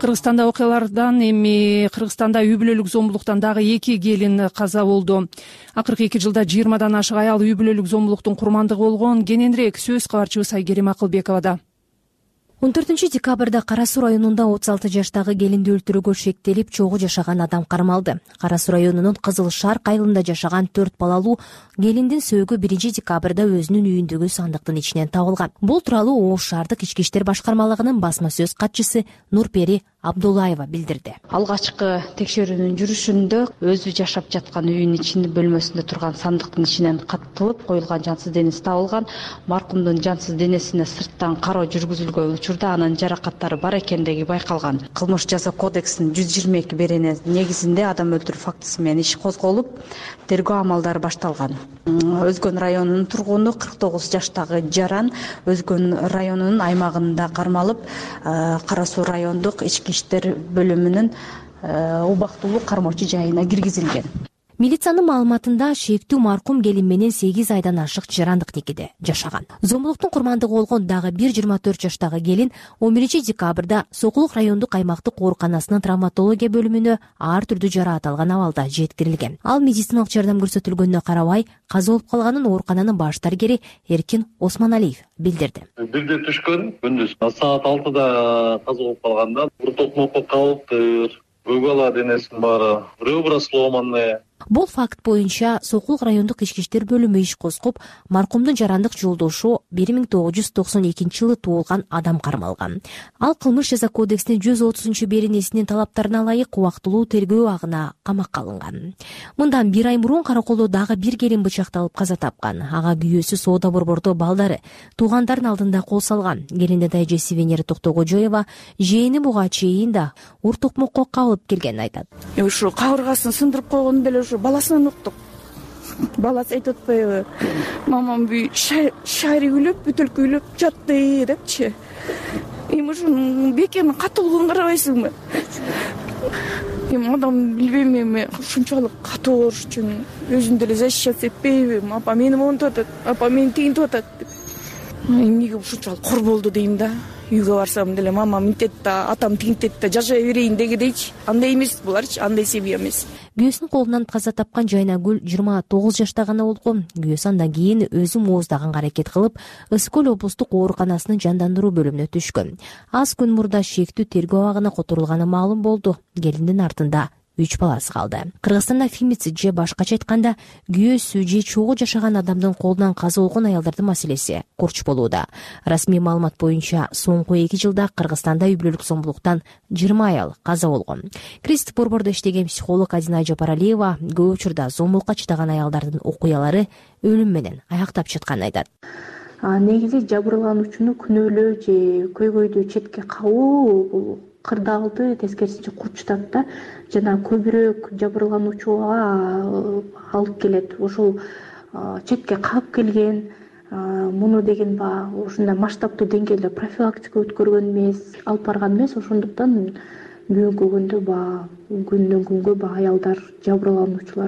Кыргызстанда окуялардан эми Кыргызстанда үй бүлөлүк зомбулуктан дагы эки келин каза болду. Акыркы эки жылда жыйырмадан ашык аял үй бүлөлүк зомбулуктун курмандыгы болгон. Кененирээк сөз кабарчыбыз Айгерим Акылбековада. он төртүнчү декабрда Кара Суу районунда отуз алты жаштагы келинди өлтүрүүгө шектелип чогуу жашаган адам кармалды. Кара Суу районунун Кызыл Шар айылында жашаган төрт балалуу келиндин сөөгү биринчи декабрда өзүнүн үйүндөгү сандыктын ичинен табылган. Бул тууралуу Ош шаардык ички иштер башкармалыгынын басма сөз катчысы Нурпери Абдуллаева билдирди. Алгачкы текшерүүнүн жүрүшүндө өзү жашап жаткан үйүнүн ичинде бөлмөсүндө турган сандыктын ичинен каттылып коюлган жансыз денеси табылган. Маркумдун жансыз денесине сырттан кароо жүргүзүлгөн учурда анын жаракаттары бар экендиги байкалган. Кылмыш жаза кодексинин жүз жыйырма эки берене негизинде адам өлтүрүү фактысы менен иш козголуп, тергөө амалдары башталган. Өзгөн районунун тургуну кырк тогуз жаштагы Жаран Өзгөн районунун аймагында кармалып, Кара Суу райондук ички иштер бөлүмүнүн убактылуу кармоочу жайына киргизилген. Милициянын маалыматында шектүү маркум келин менен сегиз айдан ашык жарандык никеде жашаган. Зомбулуктун курмандыгы болгон дагы бир жыйырма төрт жаштагы келин он биринчи декабрда Сокулук райондук аймактык ооруканасынын травматология бөлүмүнө ар түрдүү жараат алган абалда жеткирилген. Ал медициналык жардам көрсөтүлгөнүнө карабай каза болуп калганын оорукананын баш дарыгери Эркин Осмоналиев билдирди. Бирде түшкөн, күндүз саат алтыда каза болуп калганда бир токмокко калыптыр. Бул бала денесинин баары ребра сломанные. Бул факт боюнча Сокулук райондук ички иштер бөлүмү иш козгоп, маркумдун жарандык жолдошу бир миң тогуз жүз токсон экинчи жылы туулган адам кармалган. Ал кылмыш жаза кодексинин жүз отузунчу беренесинин талаптарына ылайык убактылуу тергөө абагына камакка алынган. Мындан бир ай мурун Караколдо дагы бир келин бычакталып каза тапкан. Ага күйөөсү соода борбордо балдары туугандардын алдында кол салган. Келиндин эжеси Венера Токтогожоева жээни буга чейин да ур токмокко кабылып келгенин айтат. Ушу кабыргасын сындырып койгон деле ушу баласынан уктук. Баласы айтып атпайбы? Мамам бүй шари күлүп, бүтүлкү күлүп жатты депчи. Эми ушунун бекемин катуулугун карабайсыңбы? Эми адам билбейм, эми ушунчалык катуу болуш үчүн өзүн деле защищать этпейбим? Апа мени монтуп атат, апа мени тигинтип атат деп. Эмнеге ушунчалык кор болду дейм да. Үйгө барсам деле мамам мынтет да, атам тигинтет да, жашай берейин дегидейчи. Андай эмес буларчы, андай семья эмес. Күйөөсүнүн колунан каза тапкан Жайнагүл жыйырма тогуз жашта гана болгон. Күйөөсү андан кийин өзү мооздаган аракет кылып, Ысык көл облустук ооруканасынын жандандыруу бөлүмүнө түшкөн. Аз күн мурда шектүү тергөө абагына которулганы маалым болду. Келиндин артында үч баласы калды. Кыргызстанда фемицид же башкача айтканда күйөөсү же чогуу жашаган адамдын колунан каза болгон аялдардын маселеси курч болууда. Расмий маалымат боюнча соңку эки жылда Кыргызстанда үй бүлөлүк зомбулуктан жыйырма аял каза болгон. Крист борбордо иштеген психолог Адина Жапаралиева көп учурда зомбулукка чыдаган аялдардын окуялары өлүм менен аяктап чыкканын айтат. Негизи жабырлануучуну күнөөлөө же көйгөйдү четке кагуу бул кырдаалды тескерисинче курчутат да, жана көбүрөөк жабырлануучуга алып келет. Ошол четке кагып келген, муну деген ба ушундай масштабтуу деңгээлде профилактика өткөргөн эмес, алып барган эмес. Ошондуктан бүгүнкү күндө ба күндөн күнгө ба аялдар жабырлануучулар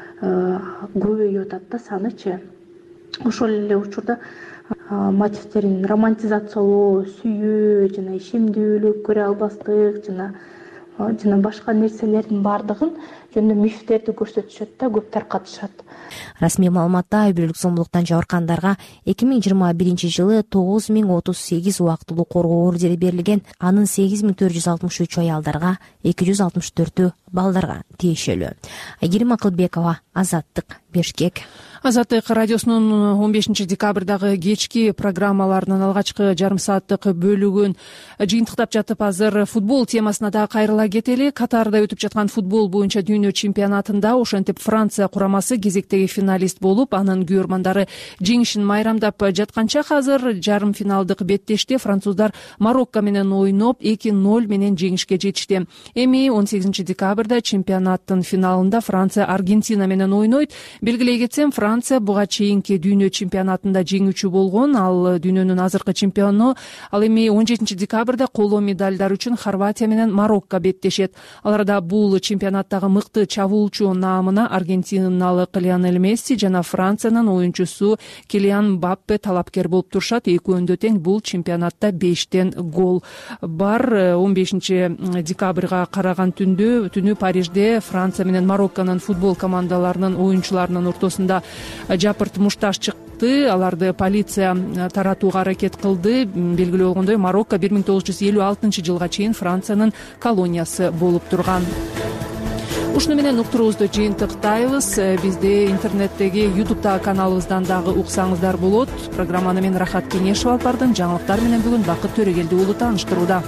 көбөйүп атат да, санычы. Ошол эле учурда мотивтерин романтизациялоо, сүйүү жана ишемдүүлүк көрө албастык жана жана башка нерселердин баардыгын жөнүндө мифтерди көрсөтүшөт да, көп таркатышат. Расмий маалыматта үй бүлөлүк зомбулуктан жабыркагандарга эки миң жыйырма биринчи жылы тогуз миң отуз сегиз убактылуу коргоо ордери берилген. Анын сегиз миң төрт жүз алтымыш үч аялдарга, эки жүз алтымыш төртү балдарга тиешелүү. Айгерим Акылбекова, Азаттык, Бишкек. Азаттык радиосунун он бешинчи декабрдагы кечки программаларынын алгачкы жарым сааттык бөлүгүн жыйынтыктап жатып, азыр футбол темасына да кайрыла кетели. Катарда өтүп жаткан футбол боюнча дүйнө чемпионатында ошентип Франция курамасы кезектеги финалист болуп, анын күйөрмандары жеңишин майрамдап жатканча азыр жарым финалдык беттеште француздар Марокко менен ойноп эки ноль менен жеңишке жетишти. Эми он сегизинчи декабрда чемпионаттын финалында Франция Аргентина менен ойнойт. Белгилей кетсем, Франция буга чейинки дүйнө чемпионатында жеңүүчү болгон. Ал дүйнөнүн азыркы чемпиону. Ал эми он жетинчи декабрда коло медалдар үчүн Хорватия менен Марокко беттешет. Аларда бул чемпионаттагы мыкты мыкты чабуучу наамына аргентиналык Лионель Месси жана Франциянын оюнчусу Килиан Мбаппе талапкер болуп турушат. Экөөндө тең бул чемпионатта бештен гол бар. он бешинчи декабрга караган түндө түнү Парижде Франция менен Марокконун футбол командаларынын оюнчуларынын ортосунда жапырт мушташ чыкты. Аларды полиция таратууга аракет кылды. Белгилүү болгондой, Марокко бир миң тогуз жүз элүү алтынчы жылга чейин Франциянын колониясы болуп турган. Ушуну менен уктуруубузду жыйынтыктайбыз. Бизди интернеттеги ютубтагы каналыбыздан дагы уксаңыздар болот. Программаны мен Рахат Кеңешов алып бардым. Жаңылыктар менен бүгүн Бакыт Төрөгелди уулу тааныштырууда.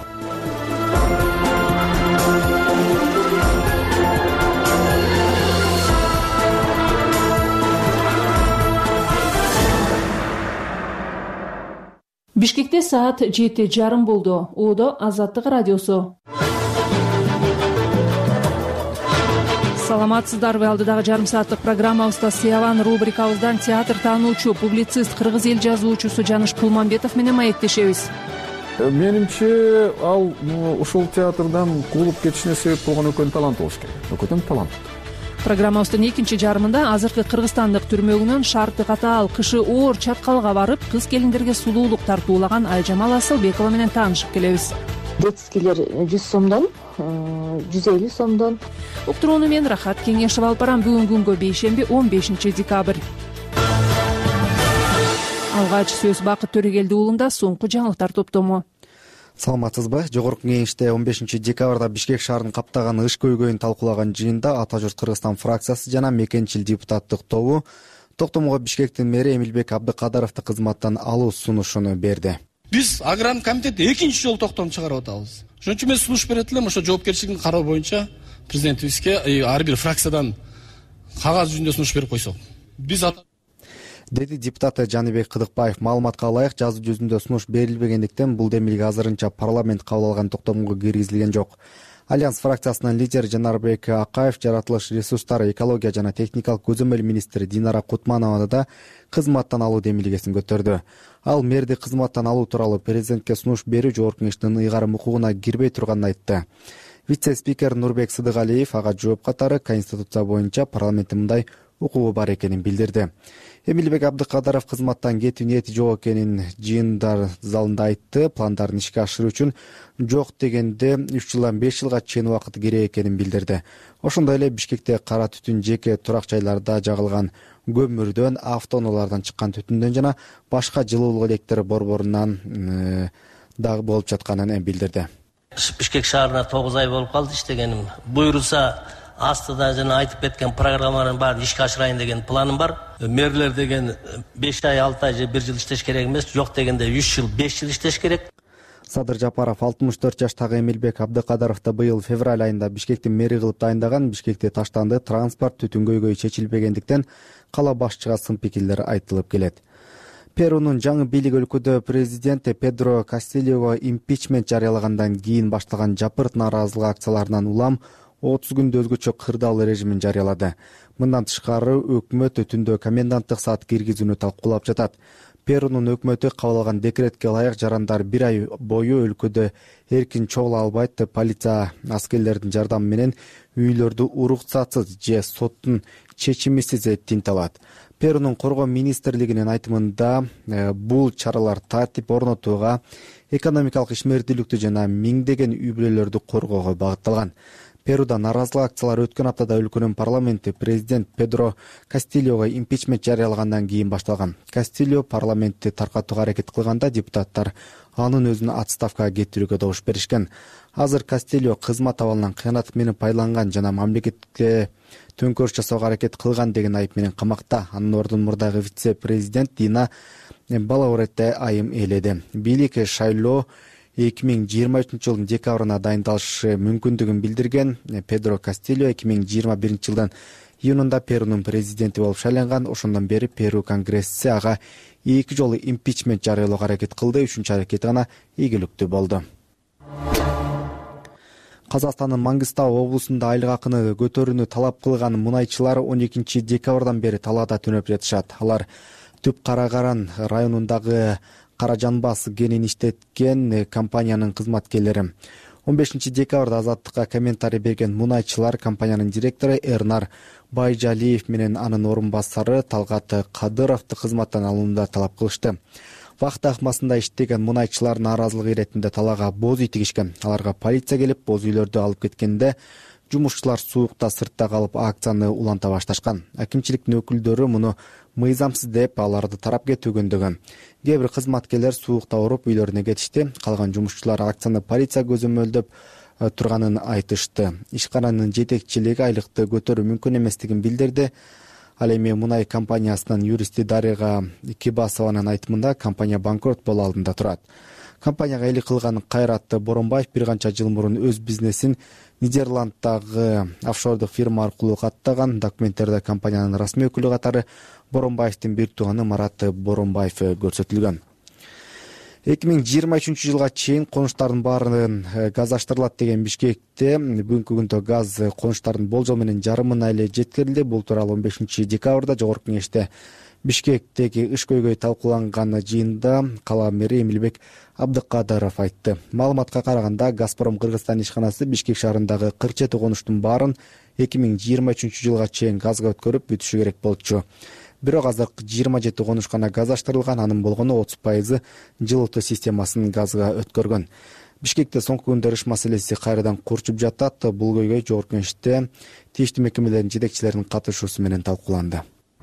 Бишкекте саат жети жарым болду. Оодо Азаттык радиосу. Саламатсыздарбы? Алдыдагы жарым сааттык программабызда Сыяван рубрикабыздан театр таануучу, публицист, кыргыз эл жазуучусу Жаныш Кулманбетов менен маектешебиз. Менимче ал ушул театрдан куулуп кетишине себеп болгон өкөн талант болуш керек. Өкөтөн талант. Программабыздын экинчи жарымында азыркы кыргызстандык түрмөгүнөн шарты катаал, кышы оор чаткалга барып, кыз келиндерге сулуулук тартуулаган Айжамал Асылбекова менен таанышып келебиз. Детскийлер жүз сомдон, жүз элүү сомдон. Уктурууну мен Рахат Кеңешов алып барам. Бүгүн күнгө бейшемби он бешинчи декабрь. Алгач сөз Бакыт Төрөгелди уулунда, соңку жаңылыктар топтому. Саламатсызбы? Жогорку кеңеште он бешинчи декабрда Бишкек шаарын каптаган ыш көйгөйүн талкуулаган жыйында Ата журт Кыргызстан фракциясы жана Мекенчил депутаттык тобу токтомго Бишкектин мэри Эмилбек Абдыкадаровду кызматтан алуу сунушуну берди. Биз аграрный комитетте экинчи жолу токтом чыгарып атабыз. Ошон үчүн мен сунуш берет элем, ошо жоопкерчилигин кароо боюнча президентибизге ар бир фракциядан кагаз жүзүндө сунуш берип койсок. Биз деди депутат Жаныбек Кыдыкбаев. Маалыматка ылайык, жазуу жүзүндө сунуш берилбегендиктен бул демилге азырынча парламент кабыл алган токтомго киргизилген жок. Альянс фракциясынын лидери Жанарбек Акаев, жаратылыш ресурстары, экология жана техникалык көзөмөл министри Динара Кутманованы да кызматтан алуу демилгесин көтөрдү. Ал мэрди кызматтан алуу тууралуу президентке сунуш берүү жогорку кеңештин ыйгарым укугуна кирбей турганын айтты. Вице-спикер Нурбек Сыдыгалиев ага жооп катары Конституция боюнча парламенттин мындай укугу бар экенин билдирди. Эмилбек Абдыкадаров кызматтан кетүү ниети жок экенин жыйындар залында айтты. Пландарын ишке ашыруу үчүн жок дегенде үч жылдан беш жылга чейин убакыт керек экенин билдирди. Ошондой эле Бишкекте кара түтүн жеке турак жайларда жагылган көмүрдөн, автоунаалардан чыккан түтүндөн жана башка жылуулук электр борборунан дагы болуп жатканын билдирди. Бишкек шаарына тогуз ай болуп калды иштегеним. Буйрулса астыда жана айтып кеткен программалардын баарын ишке ашырайын деген планым бар. Мэрлер деген беш ай, алты ай же бир жыл иштеш керек эмес, жок дегенде үч жыл, беш жыл иштеш керек. Садыр Жапаров алтымыш төрт жаштагы Эмилбек Абдыкадаровду быйыл февраль айында Бишкектин мэри кылып дайындаган. Бишкекте таштанды транспорт түтүн көйгөйү чечилбегендиктен кала башчыга сын пикирлер айтылып келет. Перунун жаңы бийлик өлкөдө президент Педро Кастилього импичмент жарыялагандан кийин башталган жапырт нааразылык акцияларынан улам отуз күндө өзгөчө кырдаал режимин жарыялады. Мындан тышкары өкмөт түндө коменданттык саат киргизүүнү талкуулап жатат. Перунун өкмөтү кабыл алган декретке ылайык жарандар бир ай бою өлкөдө эркин чогула албайт. Полиция аскерлердин жардамы менен үйлөрдү уруксатсыз же соттун чечимисиз тинте алат. Перунун коргоо министрлигинин айтымында бул чаралар тартип орнотууга, экономикалык ишмердүүлүктү жана миңдеген үй бүлөлөрдү коргоого багытталган. Перуда нааразылык акциялары өткөн аптада өлкөнүн парламенти президент Педро Кастилього импичмент жарыялагандан кийин башталган. Кастильо парламентти таркатууга аракет кылганда депутаттар анын өзүн отставкага кетирүүгө добуш беришкен. Азыр Кастильо кызмат абалынан кыянат менен пайланган жана мамлекетке төңкөрүш жасоого аракет кылган деген айып менен камакта. Анын ордун мурдагы вице-президент Дина Балауретте айым ээледи. Бийлик шайлоо эки миң жыйырма үчүнчү жылдын декабрына дайындалышы мүмкүндүгүн билдирген. Педро Кастильо эки миң жыйырма биринчи жылдын июнунда Перунун президенти болуп шайланган. Ошондон бери Перу конгресси ага эки жолу импичмент жарыялоого аракет кылды. Үчүнчү аракети гана ийгиликтүү болду. Казакстандын Маңгыстау облусунда айлык акыны көтөрүүнү талап кылган мунайчылар он экинчи декабрдан бери талаада түнөп жатышат. Алар Түп Карагаран районундагы Кара Жанбас кенин иштеткен компаниянын кызматкерлери. он бешинчи декабрда Азаттыкка комментарий берген мунайчылар компаниянын директору Эрнар Байжалиев менен анын орун басары Талгат Кадыровду кызматтан алууну талап кылышты. Вакыт акмасында иштеген мунайчылар нааразылык иретинде талаага боз үй тигишкен. Аларга полиция келип, боз үйлөрдү алып кеткенде жумушчулар суукта сыртта калып акцияны уланта башташкан. Акимчиликтин өкүлдөрү муну мыйзамсыз деп аларды тарап кетүүгөндөгөн. Кээ бир кызматкерлер суукта ооруп үйлөрүнө кетишти. Калган жумушчулар акцияны полиция көзөмөлдөп турганын айтышты. Ишкананын жетекчилиги айлыкты көтөрүү мүмкүн эместигин билдирди. Ал эми мунай компаниясынын юристи Дарига Кибасованын айтымында компания банкрот болуу алдында турат. Компанияга элик кылган Кайрат Боронбаев бир канча жыл мурун өз бизнесин Нидерланддагы офшордук фирма аркылуу каттаган. Документтерде компаниянын расмий өкүлү катары Боронбаевдин бир тууганы Марат Боронбаев көрсөтүлгөн. эки миң жыйырма үчүнчү жылга чейин конуштардын баарын газдаштырылат деген Бишкекте бүгүнкү күндө газ конуштардын болжол менен жарымына эле жеткирилди. Бул тууралуу он бешинчи декабрда Жогорку кеңеште Бишкектеги иш көйгөй талкууланган жыйында кала мэри Эмилбек Абдыкадыров айтты. Маалыматка караганда Газпром Кыргызстан ишканасы Бишкек шаарындагы кырк жети конуштун баарын эки миң жыйырма үчүнчү жылга чейин газга өткөрүп бүтүшү керек болчу. Бирок азыр жыйырма жети конуш гана газдаштырылган, анын болгону отуз пайызы жылытуу системасын газга өткөргөн. Бишкекте соңку күндөр ыш маселеси кайрадан курчуп жатат. Бул көйгөй Жогорку кеңеште тийиштүү мекемелердин жетекчилеринин катышуусу менен талкууланды.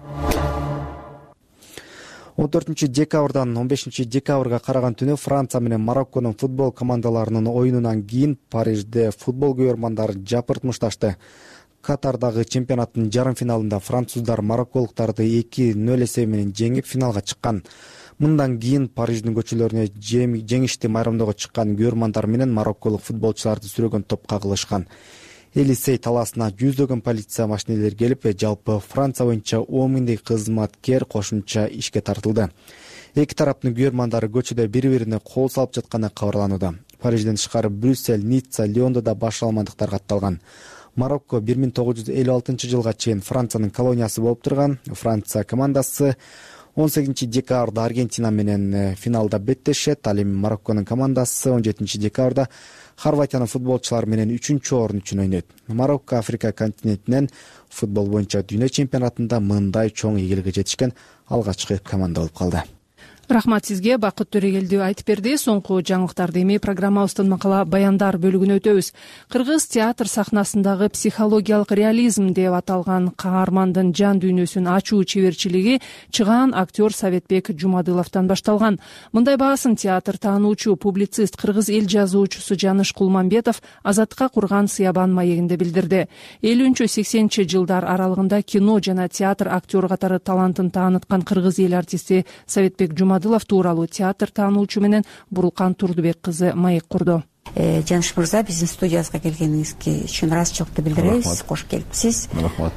он төртүнчү декабрдан он бешинчи декабрга караган түнү Франция менен Марокконун футбол командаларынын оюнунан кийин Парижде футбол көрөрмандары жапыртмышташты. Катардагы чемпионаттын жарым финалында француздар марокколуктарды эки нөл эсеби менен жеңип финалга чыккан. Мындан кийин Париждин көчөлөрүнө жеңишти майрамдоого чыккан көрөрмандар менен марокколук футболчуларды сүрөгөн топко кагылышкан. Элисей талаасына жүздөгөн полиция машинелери келип, жалпы Франция боюнча он миңдей кызматкер кошумча ишке тартылды. Эки тараптын көрөрмандары көчөдө бири-бирине кол салып жатканы кабарланууда. Парижден тышкары Брюссель, Ницца, Лиондо да баш алмандыктар катталган. Марокко бир миң тогуз жүз элүү алтынчы жылга чейин Франциянын колониясы болуп турган. Франция командасы он сегизинчи декабрда Аргентина менен финалда беттешет. Ал эми Марокконун командасы он жетинчи декабрда Хорватиянын футболчулары менен үчүнчү орун үчүн ойнойт. Марокко Африка континентинен футбол боюнча дүйнө чемпионатында мындай чоң ийгиликке жетишкен алгачкы команда болуп калды. Рахмат сизге, Бакыт Төрегелди айтып берди. Соңку жаңылыктарды эми программабыздын макала баяндар бөлүгүнө өтөбүз. Кыргыз театр сахнасындагы психологиялык реализм деп аталган каармандын жан дүйнөсүн ачуу чеберчилиги чыгаан актер Советбек Жумадыловдон башталган. Мындай баасын театр таануучу публицист, кыргыз эл жазуучусу Жаныш Кулманбетов Азаттыкка курган Сыябан маегинде билдирди. элүүнчү сексенинчи жылдар аралыгында кино жана театр актеру катары талантын тааныткан кыргыз эл артисти Советбек Жумадылов тууралуу театр таануучу менен Бурулкан Турдубек кызы маек курду. Жаныш мырза, биздин студиябызга келгениңизге үчүн ыраазычылыкты билдиребиз. Кош келипсиз. Рахмат.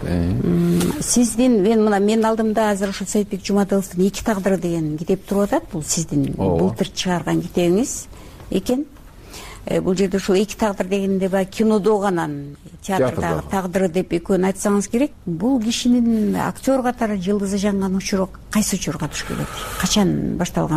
Сиздин мен мына менин алдымда азыр ушул Советбек Жумадыловдун «Эки тагдыр» деген китеп туруп атат. Бул сиздин былтыр чыгарган китебиңиз экен. Бул жерде ушул «Эки тагдыр» дегенде баягы кинодо гана театрдагы тагдыры деп экөөнү айтсаңыз керек. Бул кишинин актер катары жылдызы жанган учуру кайсы учурга туш келет? Качан башталган?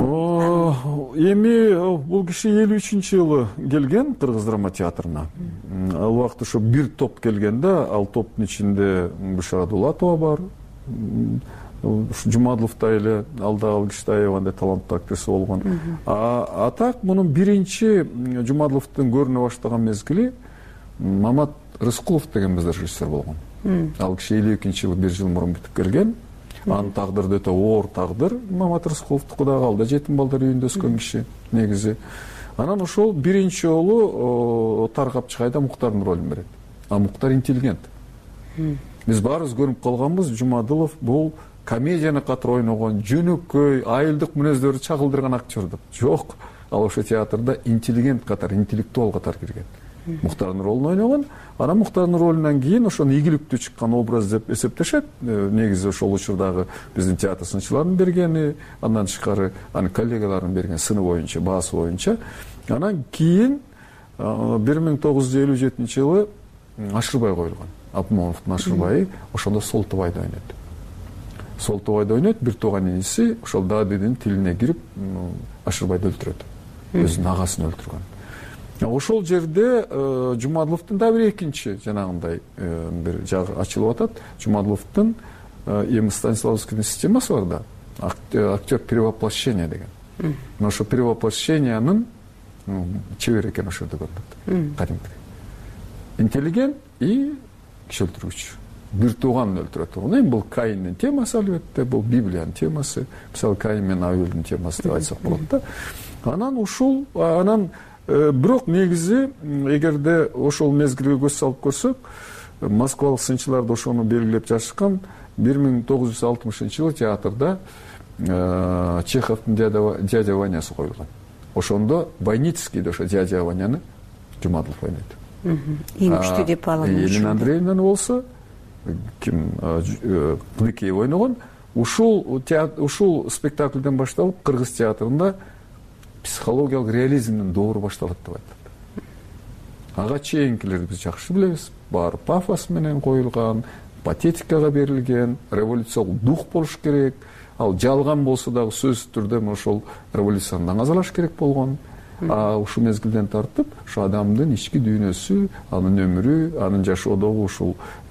Эми бул киши элүү үчүнчү жылы келген Кыргыз драма театрына. Ал убакта ошо бир топ келгенде, ал топтун ичинде Бушара Дулатова бар. Жумадыловда эле Алдагал Киштаевандай таланттуу актриса болгон. А так мунун биринчи Жумадыловдун көрүнө баштаган мезгили Мамат Рыскулов деген биздин режиссер болгон. Ал киши элүү экинчи жылы бир жыл мурун бүтүп келген. Анын тагдыры өтө оор тагдыр. Мамат Рыскуловдуку дагы алда жетим балдар үйүндө өскөн киши негизи. Анан ошол биринчи жолу Таргап Чыгайда Муктардын ролун берет. А Муктар интеллигент. Биз баарыбыз көрүп калганбыз, Жумадылов бул комедияны катары ойногон, жөнөкөй, айылдык мүнөздөрдү чагылдырган актер деп. Жок, ал ошо театрда интеллигент катары, интеллектуал катары кирген. Муктардын ролун ойногон. Анан Муктардын ролунан кийин ошону ийгиликтүү чыккан образ деп эсептешет. Негизи ошол учурдагы биздин театр сынчыларынын бергени, андан тышкары анын коллегаларынын берген сыны боюнча, баасы боюнча. Анан кийин бир миң тогуз жүз элүү жетинчи жылы Ашырбай коюлган. Абмоновдун Ашырбайы ошондо Солтубайды ойнойт. Солтубайды ойнойт, бир тууган иниси ошол Дадидин тилине кирип Ашырбайды өлтүрөт. Өзүнүн агасын өлтүргөн. ошол жерде Жумадыловдун да бир экинчи жанагындай бир жагы ачылып атат. Жумадыловдун эми Станиславскийдин системасы бар да, актер перевоплощения деген. Ошо перевоплощениянын чебер экен ошол жерде көрүнөт. Кадимки интеллигент и киши өлтүргүч. Бир тууганын өлтүрөт. Эми бул Каиндин темасы албетте, бул Библиянын темасы. Мисалы Каин менен Авелдин темасы деп айтсак болот да. Анан ушул анан бирок негизи эгерде ошол мезгилге көз салып көрсөк, москвалык сынчылар да ошону белгилеп жазышкан. бир миң тогуз жүз алтымышынчы жылы театрда Чеховдун дядя Ванясы коюлган. Ошондо Войницкийди ошо дядя Ваняны Жумадылов ойнойт. Эң күчтүү деп алам. Елена Андреевнаны болсо ким Кыдыкеева ойногон. Ушул ушул спектакльден башталып кыргыз театрында психологиялык реализмдин доору башталат деп айтат. Ага чейинкилерди биз жакшы билебиз. Баары пафос менен коюлган, патетикага берилген, революциялык дух болуш керек. Ал жалган болсо дагы сөзсүз түрдө ошол революциядан азалаш керек болгон. А ушул мезгилден тартып, ушу адамдын ички дүйнөсү, анын өмүрү, анын жашоодогу ушул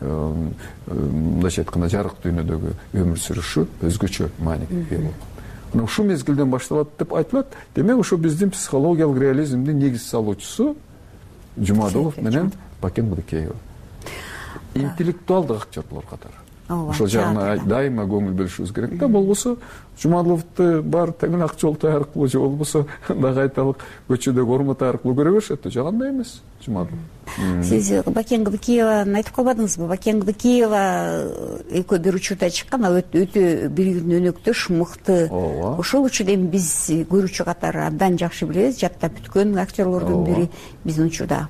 мындайча айтканда жарык дүйнөдөгү өмүр сүрүшү өзгөчө мааниге ээ болгон. Мына ушул мезгилден башталат деп айтылат. Демек ошо биздин психологиялык реализмдин негиз салуучусу Жумадылов менен Бакен Кыдыкеева. Интеллектуалдык актерлор катары. Ошол жагына дайыма көңүл бөлүшүбүз керек да. Болбосо Жумадыловду бар тегин ак жолтой аркылуу же болбосо дагы айталык көчөдөгү урмат аркылуу көрө беришет да. Жагандай эмес Жумадылов. Сиз Бакен Кыдыкееваны айтып калбадыңызбы? Бакен Кыдыкеева экөө бир учурда чыккан, ал өтө биригин өнөктөш, мыкты. Ошол учурда эми биз көрүүчү катары абдан жакшы билебиз, жаттап бүткөн актерлордун бири биздин учурда.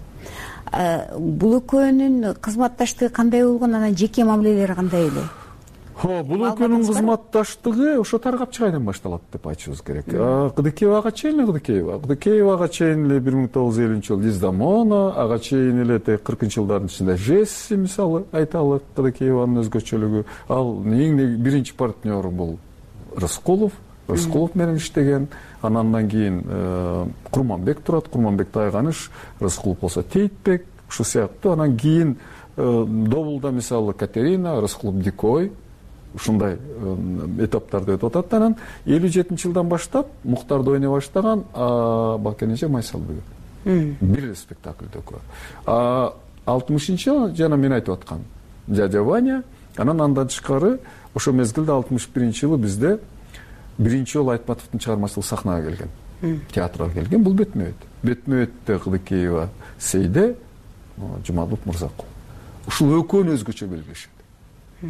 Бул экөөнүн кызматташтыгы кандай болгон, анан жеке мамилелери кандай эле? Бул экөөнүн кызматташтыгы ошо Таргапчы айдан башталат деп айтышыбыз керек. Кыдыкеева ага чейин эле Кыдыкеева. Кыдыкеева ага чейин эле бир миң тогуз жүз элүүнчү жылы Диздамона, ага чейин эле кыркынчы жылдардын ичинде Жесси мисалы айталык Кыдыкееванын өзгөчөлүгү. Ал эң биринчи партнеру бул Рыскулов. Рыскулов менен иштеген. Андан кийин Курманбек турат, Курманбек Тайганыш, Рыскулов болсо Тейтбек, ушул сыяктуу. Анан кийин Добулда мисалы Катерина, Рыскулов Дикой, ушундай этаптарды өтүп атат. Анан элүү жетинчи жылдан баштап Муктарды ойной баштаган Бакен эже Майсалбек. Бир эле спектакльде көрүп. алтымышынчы жылы жана мен айтып аткан дядя Ваня. Анан андан тышкары ошо мезгилде алтымыш биринчи жылы бизде биринчи жолу Айтматовдун чыгармачылык сахнага келген. Театрга келген. Бул бетме-бет. Бетме-бетте Кыдыкеева Сейде, Жумадылов Мырзакул. Ушул экөөнү өзгөчө белгилешет.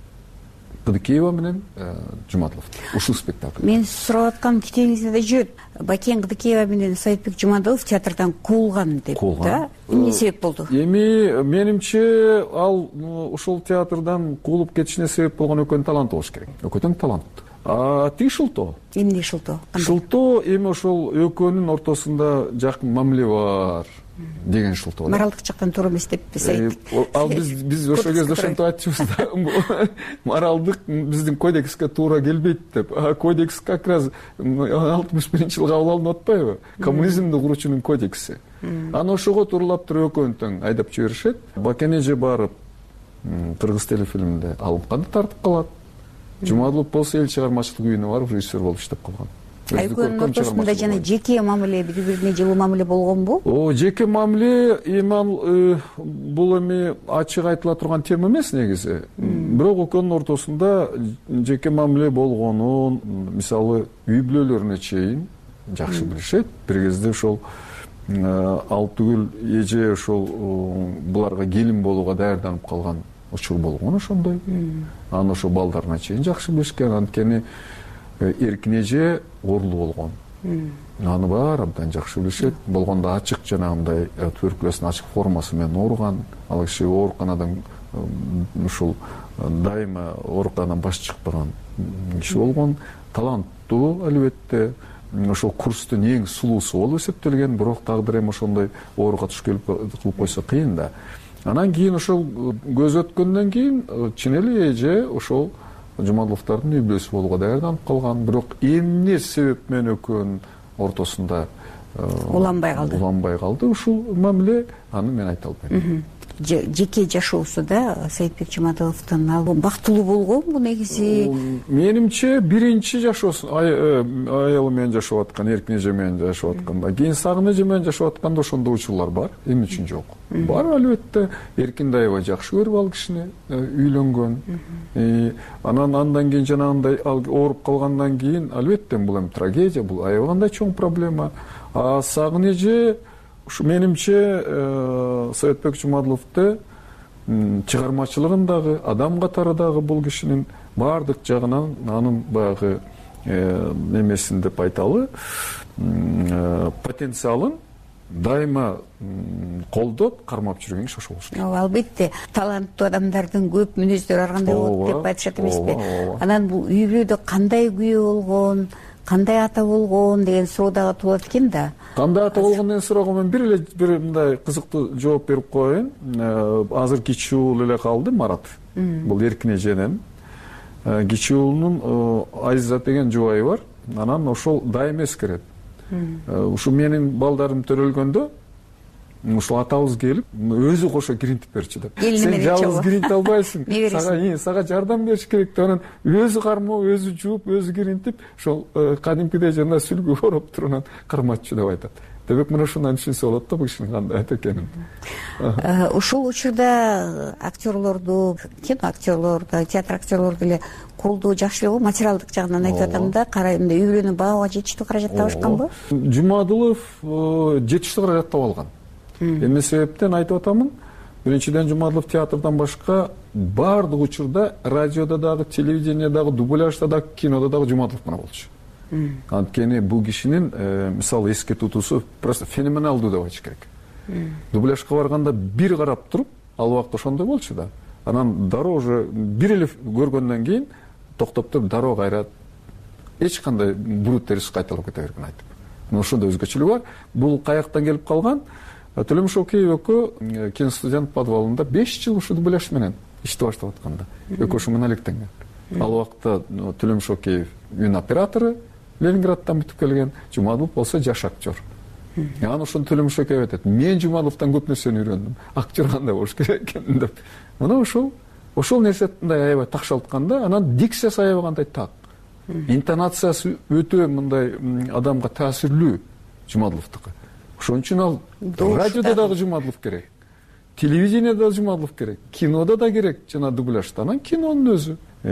Кыдыкеева менен Жумадылов. Ушул спектакль. Мен сурап аткан китебиңизде да жүрөт. Бакен Кыдыкеева менен Саитбек Жумадылов театрдан куулган деп да. Эмне себеп болду? Эми менимче ал ушул театрдан куулуп кетишине себеп болгон экөөнүн таланты болуш керек. Экөөдөн таланттуу. А ти шылтоо. Эмне шылтоо? Шылтоо эми ошол экөөнүн ортосунда жакын мамиле бар деген шылтоо. Моралдык жактан туура эмес деп Саит. Ал биз биз ошол кезде ошентип айтчубуз да. Моралдык биздин кодекске туура келбейт деп. А кодекс как раз алтымыш биринчи жылы кабыл алынып атпайбы? Коммунизмди куруучунун кодекси. Аны ошого тууралап туруп экөөнү тең айдап жиберишет. Бакен эже барып кыргыз телефильминде алыпканды тартып калат. Жумадылов болсо эл чыгармачылык үйүнө барып режиссер болуп иштеп калган. Экөөнүн ортосунда жана жеке мамиле, бири-бирине жылуу мамиле болгонбу? О, жеке мамиле эми бул эми ачык айтыла турган тема эмес негизи. Бирок экөөнүн ортосунда жеке мамиле болгонун, мисалы, үй бүлөлөрүнө чейин жакшы билишет. Бир кезде ошол ал түгүл эже ошол буларга келин болууга даярданып калган учур болгон ошондой. Аны ошо балдарына чейин жакшы билишкен. Анткени Эркин эже оорулуу болгон. Аны баары абдан жакшы билишет. Болгондо ачык жанагындай туберкулездин ачык формасы менен ооруган. Ал киши ооруканадан ушул дайыма ооруканадан баш чыкпаган киши болгон. Таланттуу албетте. Ошол курстун эң сулуусу болуп эсептелген. Бирок тагдыр эми ошондой ооруга туш келип кылып койсо кыйын да. Анан кийин ошол көз өткөндөн кийин чын эле эже ошол Жумадыловдордун үй бүлөсү болууга даярданып калган. Бирок эмне себеп менен экөөнүн ортосунда уланбай калды уланбай калды ушул мамиле аны мен айта албайм. Жеке жашоосуда Саитбек Жумадыловдун ал бактылуу болгонбу негизи? Менимче биринчи жашоосу аялы менен жашап аткан, эркин эже менен жашап атканда, кийин сагын эже менен жашап атканда ошондой учурлар бар, эмне үчүн жок? Бар албетте. Эркин Даева жакшы көрүп ал кишини, үйлөнгөн. Анан андан кийин жанагындай ооруп калгандан кийин албетте бул эми трагедия, бул аябагандай чоң проблема. А сагын эже ушу менимче Саитбек Жумадыловду чыгармачылыгын дагы, адам катары дагы бул кишинин баардык жагынан анын баягы немесин деп айталы, потенциалын дайыма колдоп, кармап жүргөн киши ошо болуш керек. Албетте, таланттуу адамдардын көп мүнөздөрү ар кандай болот деп айтышат эмеспи? Анан бул үй бүлөдө кандай күйөө болгон, кандай ата болгон деген суроо дагы туулат экен да. Кандай ата болгон деген суроого мен бир эле бир мындай кызыктуу жооп берип коеюн. Азыр кичи уул эле калды, Марат. Бул эркин эженин. Кичи уулунун Айза деген жубайы бар. Анан ошол дайым эскерет. Ушу менин балдарым төрөлгөндө ушул атабыз келип, өзү кошо киринтип берчү деп. Сен жалгыз киринте албайсың. Сага сага жардам бериш керек деп анан өзү кармоо, өзү жууп, өзү киринтип, ошол кадимкидей жана сүлгү ороп туруп анан карматчу деп айтат. Демек мына ушундан түшүнсө болот да бул кишинин кандай ата экенин. Ушул учурда актерлорду, кино актерлорду, театр актерлорду эле колдоо жакшы эле го, материалдык жагынан айтып атам да, карайм да, үй бүлөнү багууга жетиштүү каражат табышканбы? Жумадылов жетиштүү каражат таба алган. Эмне себептен айтып атамын? Биринчиден, Жумадылов театрдан башка баардык учурда радиодо дагы, телевидениедагы, дубляжда дагы, кинодо дагы Жумадылов менен болчу. Анткени бул кишинин мисалы эске тутуусу просто феноменалдуу деп айтыш керек. Дубляжга барганда бир карап туруп, ал убакта ошондой болчу да. Анан дароо уже бир эле көргөндөн кийин токтоп туруп дароо кайра эч кандай бурут терис кайталап кете берген айтып. Ошондой өзгөчөлүгү бар. Бул каяктан келип калган? Төлөм Шокеев экөө киностудент подвалында беш жыл ушу дубляж менен ишти баштап атканда. Экөө ушу моноликтенген. Ал убакта Төлөм Шокеев үн оператору Ленинграддан бүтүп келген, Жумадылов болсо жаш актер. Анан ошону Төлөм Шокеев айтат: "Мен Жумадыловдон көп нерсени үйрөндүм. Актер кандай болуш керек экен" деп. Мына ошол ошол нерсендай аябай такшалтканда, анан дикциясы аябагандай так. Интонациясы өтө мындай адамга таасирлүү Жумадыловдуку. Ошон үчүн ал радиодо дагы Жумадылов керек, телевидениеде дагы Жумадылов керек, кинодо да керек, жана дубляжда. Анан кинонун өзү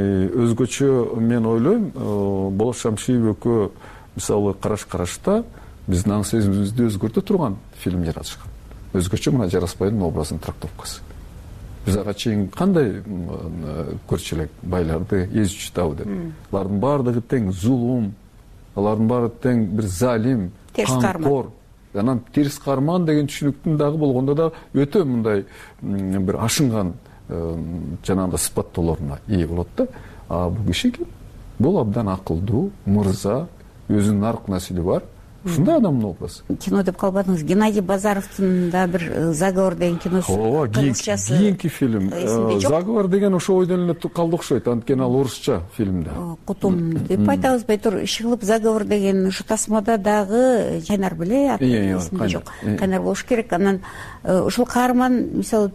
өзгөчө мен ойлойм, Болот Шамшиев экөө мисалы караш-карашта биздин аң сезимибизди өзгөртө турган фильм жаратышкан. Өзгөчө мына Жараспайдын образынын трактовкасы. Биз ага чейин кандай көрчү элек байларды эзүүчү табы деп. Алардын баардыгы тең зулум, алардын баары тең бир залим, камкор. Анан терс карман деген түшүнүктүн дагы болгондо да өтө мындай бир ашынган жанагындай сыпаттоолоруна ээ болот да. А бул киши бул абдан акылдуу, мырза, өзүнүн арк насили бар. Ушундай адамдын образы. Кино деп калбадыңыз. Геннадий Базаровдун да бир Заговор деген киносу. Ооба, кийинки фильм. Заговор деген ошо ойдон эле калды окшойт, анткени ал орусча фильмде. Кутум деп айтабыз бейтур. Иши Заговор деген ушу тасмада дагы Кайнар беле, эсимде жок. Кайнар болуш керек. Анан ушул каарман мисалы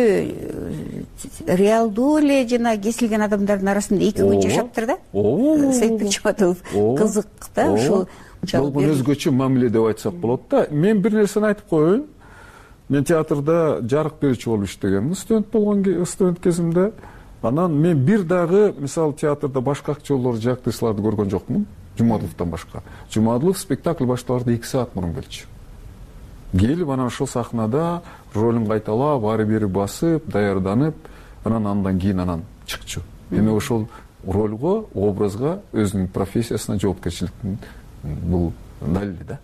түрмөдө реалдуу эле жана кесилген адамдардын арасында эки күн жашаптыр да. Саитбек Жумадылов кызык да ушул. Бул өзгөчө мамиле деп айтсак болот да. Мен бир нерсени айтып коеюн. Мен театрда жарык берүүчү болуп иштегенмин студент болгон студент кезимде. Анан мен бир дагы мисалы театрда башка актерлор, жактыйчыларды көргөн жокмун, Жумадыловдон башка. Жумадылов спектакль башталарда эки саат мурун келчү. Келип анан ошол сахнада ролун кайталап, ары бери басып, даярданып, анан андан кийин анан чыкчу. Эми ошол ролго, образга, өзүнүн профессиясына жоопкерчиликтин бул далили да.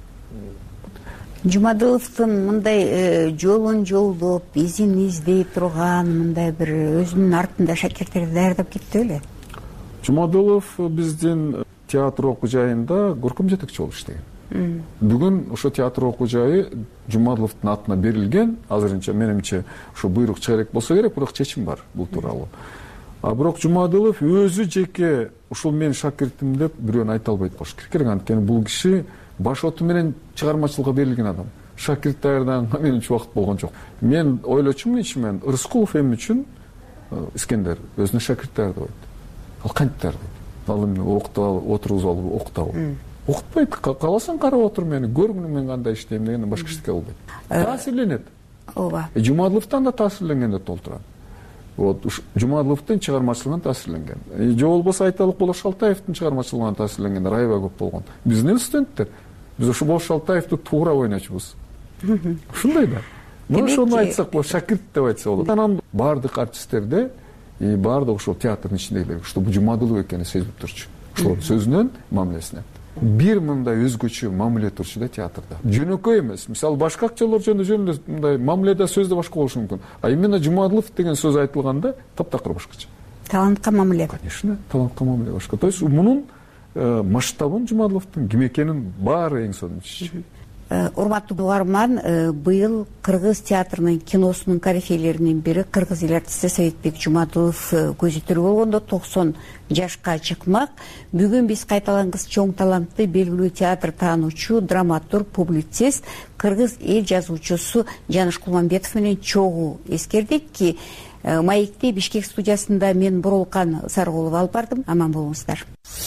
Жумадыловдун мындай жолун жолдоп, изин издей турган мындай бир өзүнүн артында шакирттерди даярдап кетти беле? Жумадылов биздин театр окуу жайында көркөм жетекчи болуп иштеген. Бүгүн ошо театр окуу жайы Жумадыловдун атына берилген. Азырынча менимче ошо буйрук чыга элек болсо керек, бирок чечим бар бул тууралуу. А бирок Жумадылов өзү жеке ушул менин шакиртим деп бирөөнү айта албайт болуш керек. Анткени бул киши баш оту менен чыгармачылыкка берилген адам. Шакирт даярданганга менин үчүн убакыт болгон жок. Мен ойлочумун ичимен, Рыскулов эми үчүн Искендер өзүнө шакирт даярдабайт. Ал кантип даярдайт? Ал эми окутуп отургузуп алып окутабы? Окутпайт. Кааласаң карап отур мени, көргүн мен кандай иштейм дегенден башка эчтеке болбойт. Таасирленет. Ооба. Жумадыловдон да таасирленген деп толтурат. Вот Жумадыловдун чыгармачылыгынан таасирленген. Же болбосо айталык Болот Шалтаевдин чыгармачылыгынан таасирленгендер аябай көп болгон. Биздин студенттер, биз ошо Болот Шалтаевди туура ойночубуз. Ушундай да. Мына ошону айтсак болот, шакирт деп айтса болот. Анан баардык артисттерде и баардык ошол театрдын ичиндегилер, что бул Жумадылов экени сезип турчу. Ошол сөзүнөн, мамилесинен. Бир мындай өзгөчө мамиле турчу да театрда. Жөнөкөй эмес. Мисалы башка акчалар жөнүндө жөнүндө мындай мамиледе сөздө башка болушу мүмкүн. А именно Жумадылов деген сөз айтылганда таптакыр башкача. Талантка мамиле. Конечно, талантка мамиле башка. То есть мунун масштабын Жумадыловдун ким экенин баары эң сонун түшүнчү. Урматтуу угарман, быйыл кыргыз театрынын киносунун корифейлеринин бири кыргыз эл артисти Советбек Жумадылов көзү тирүү болгондо токсон жашка чыкмак. Бүгүн биз кайталангыс чоң талантты белгилүү театр таануучу, драматург, публицист, кыргыз эл жазуучусу Жаныш Кулманбетов менен чогуу эскердик ки маекти Бишкек студиясында мен Бурулкан Сарыгулова алып бардым. Аман болуңуздар.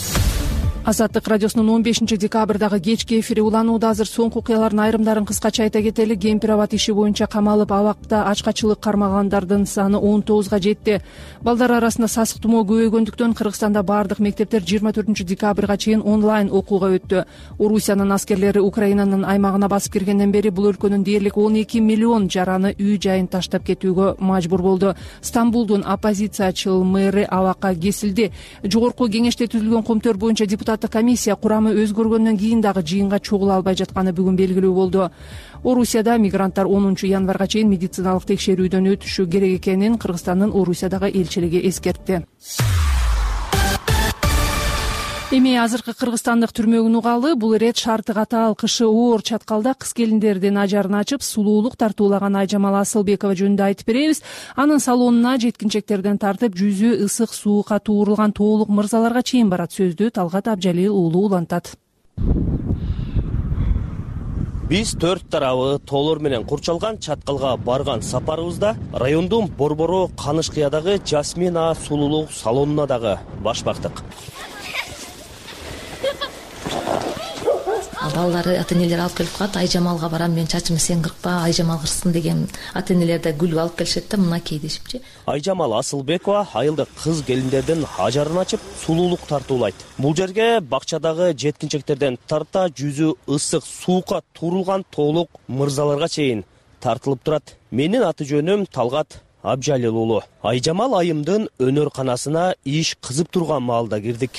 Азаттык радиосунун он бешинчи декабрдагы кечки эфири уланууда. Азыр соңку окуялардын айрымдарын кыскача айта кетели. Кемпир-абад иши боюнча камалып абакта ачкачылык кармагандардын саны он тогузга жетти. Балдар арасында сасык тумоо көбөйгөндүктөн Кыргызстанда баардык мектептер жыйырма төртүнчү декабрга чейин онлайн окууга өттү. Орусиянын аскерлери Украинанын аймагына басып киргенден бери бул өлкөнүн дээрлик он эки миллион жараны үй жайын таштап кетүүгө мажбур болду. Стамбулдун оппозициячыл мэри абакка кесилди. Жогорку кеңеште түзүлгөн коомдор боюнча депутат комиссия курамы өзгөргөндөн кийин дагы жыйынга чогула албай жатканы бүгүн белгилүү болду. Орусияда мигранттар онунчу январга чейин медициналык текшерүүдөн өтүшү керек экенин Кыргызстандын Орусиядагы элчилиги эскертти. Эми азыркы кыргызстандык түрмөгүн угалы. Бул ирет шарты катаал, кышы оор чаткалда кыз келиндердин ажарын ачып, сулуулук тартуулаган Айжамал Асылбекова жөнүндө айтып беребиз. Анын салонуна жеткинчектерден тартып жүзү ысык суукка туурулган тоолук мырзаларга чейин барат. Сөздү Талгат Абжалил уулу улантат. Биз төрт тарабы тоолор менен курчалган чаткалга барган сапарыбызда райондун Борбору Канышкыядагы Жасмина сулуулук салонуна дагы баш бактык. Балдары ата-энелер алып келип калат, Айжамалга барам, мен чачымды сен кыркпа, Айжамал кырсын деген ата-энелер да гүл алып келишет да, мынакей дешипчи. Айжамал Асылбекова айылдык кыз келиндердин ажарын ачып, сулуулук тартуулайт. Бул жерге бакчадагы жеткинчектерден тарта жүзү ысык суукка туурулган тоолук мырзаларга чейин тартылып турат. Менин аты жөнүм Талгат Абжалил уулу. Айжамал айымдын өнөр канасына иш кызып турган маалда кирдик.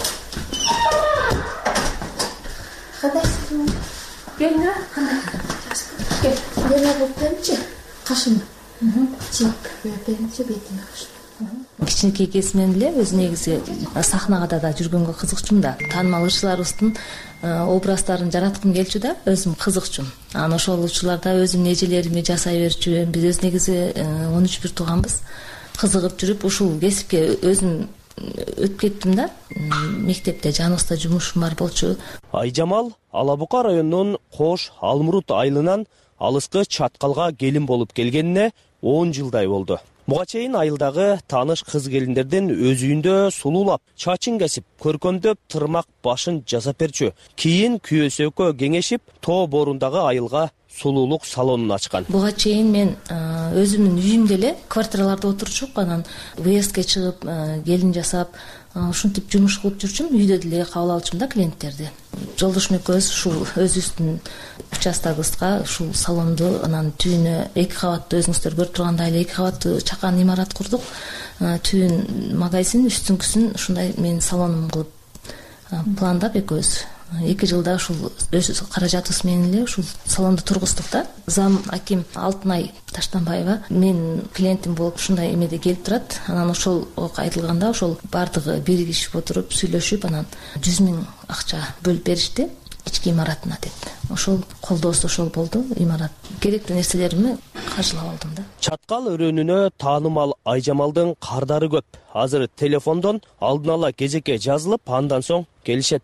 Келме, кандай? Кел, неме болуп берчи? Кашыны. Чек, берчи бетиме кашыны. Кичинекей кезинен эле өзү негизи сахнага да жүргөнгө кызыкчумун да. Таанымал ырчыларыбыздын образдарын жараткым келчү да, өзүм кызыкчумун. Анан ошол учурларда өзүмдүн эжелерими жасай берчүмүн. Биз өз негизи он үч бир тууганбыз. Кызыгып жүрүп ушул кесипке өзүм өтүп кеттим да. Мектепте жаныбызда жумушум бар болчу. Айжамал Ала Бука районунун Кош Алмурут айылынан алыскы чаткалга келин болуп келгенине он жылдай болду. Буга чейин айылдагы тааныш кыз келиндердин өз үйүндө сулуулап, чачын кесип, көркөмдөп, тырмак башын жасап берчү. Кийин күйөөсөккө кеңешип, тоо борундагы айылга сулуулук салонун ачкан. Буга чейин мен өзүмдүн үйүмдө эле квартираларда отурчуп, анан выездке чыгып, келин жасап, ушинтип жумуш кылып жүрчүм. Үйдө деле кабыл алчумун да клиенттерди. Жолдошум экөөбүз ушул өзүбүздүн участогыбызга ушул салонду, анан түбүнө эки кабаттуу, өзүңүздөр көрүп тургандай эле эки кабаттуу чакан имарат курдук. Түбүн магазин, үстүңкүсүн ушундай менин салонум кылып пландап экөөбүз эки жылда ушул өз каражатыбыз менен эле ушул салонду тургуздук да. Зам аким Алтынай Таштанбаева мен клиентим болуп ушундай эмеде келип турат. Анан ошол айтылганда ошол бардыгы биригишип отуруп сүйлөшүп, анан жүз миң акча бөлүп беришти ички имаратына деп. Ошол колдоосу ошол болду. Имарат керектүү нерселеримди каржылап алдым да. Чаткал өрөөнүнө таанымал Айжамалдын кардары көп. Азыр телефондон алдын ала кезекке жазылып, андан соң келишет.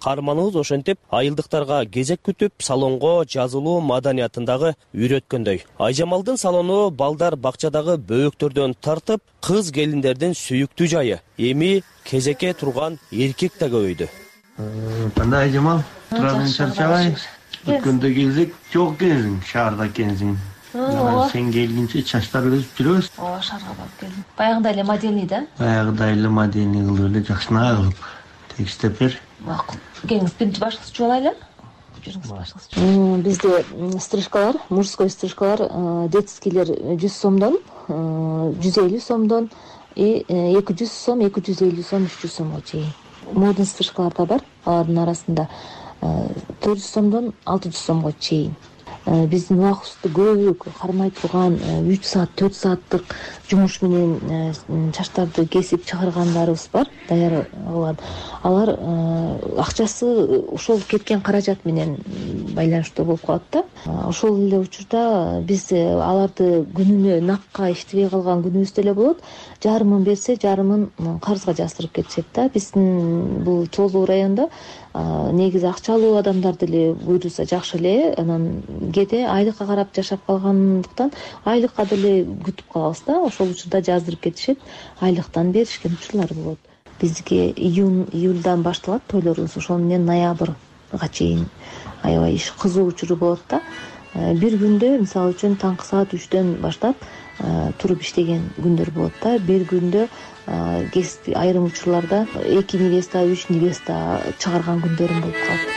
каарманыбыз ошентип айылдыктарга кезек күтүп салонго жазылуу маданиятын дагы үйрөткөндөй. Айжамалдын салону балдар бакчадагы бөөктөрдөн тартып, кыз келиндердин сүйүктүү жайы. Эми кезекке турган эркек да көбөйдү. Кандай Айжамал? Турабын чарчабай. Өткөндө келсек, жок экенсиң, шаарда экенсиң. Сен келгенче чачтар өсүп жүрөбүз. Ооба, шаарга барып келдим. Баягыдай эле модельный да? Баягыдай эле модельный кылып эле жакшынакай кылып тегиштеп бер. Макул. Келиңиз, биринчи башлыкчы болайлы. Жүрүңүз башлыкчы. Бизде стрижкалар, мужской стрижкалар, детскийлер жүз сомдон, жүз элүү сомдон, эки жүз сом, эки жүз элүү сом, үч жүз сомго чейин. Модный стрижкалар да бар. Алардын арасында төрт жүз сомдон алты жүз сомго чейин. Биздин убактыбызды көбү кармай турган үч саат, төрт сааттык жумуш менен чачтарды кесип чыгаргандарыбыз бар, даяр кылган. Алар акчасы ошол кеткен каражат менен байланыштуу болуп калат да. Ошол эле учурда биз аларды күнүнө накка иштебей калган күнүбүз деле болот. Жарымын берсе, жарымын карызга жаздырып кетишет да. Биздин бул Чоолуу районунда негизи акчалуу адамдар деле буйруса жакшы эле, анан кээде айлыкка карап жашап калгандыктан айлыкка деле күтүп калабыз да. Ошол учурда жаздырып кетишет, айлыктан беришкен учурлар болот. Бизге июнь, июльдан башталат тойлорубуз, ошол менен ноябрга чейин аябай иш кызуу учуру болот да. Бир күндө, мисалы үчүн таңкы саат үчтөн баштап туруп иштеген күндөр болот да. Бир күндө айрым учурларда эки невеста, үч невеста чыгарган күндөрүм болуп калат.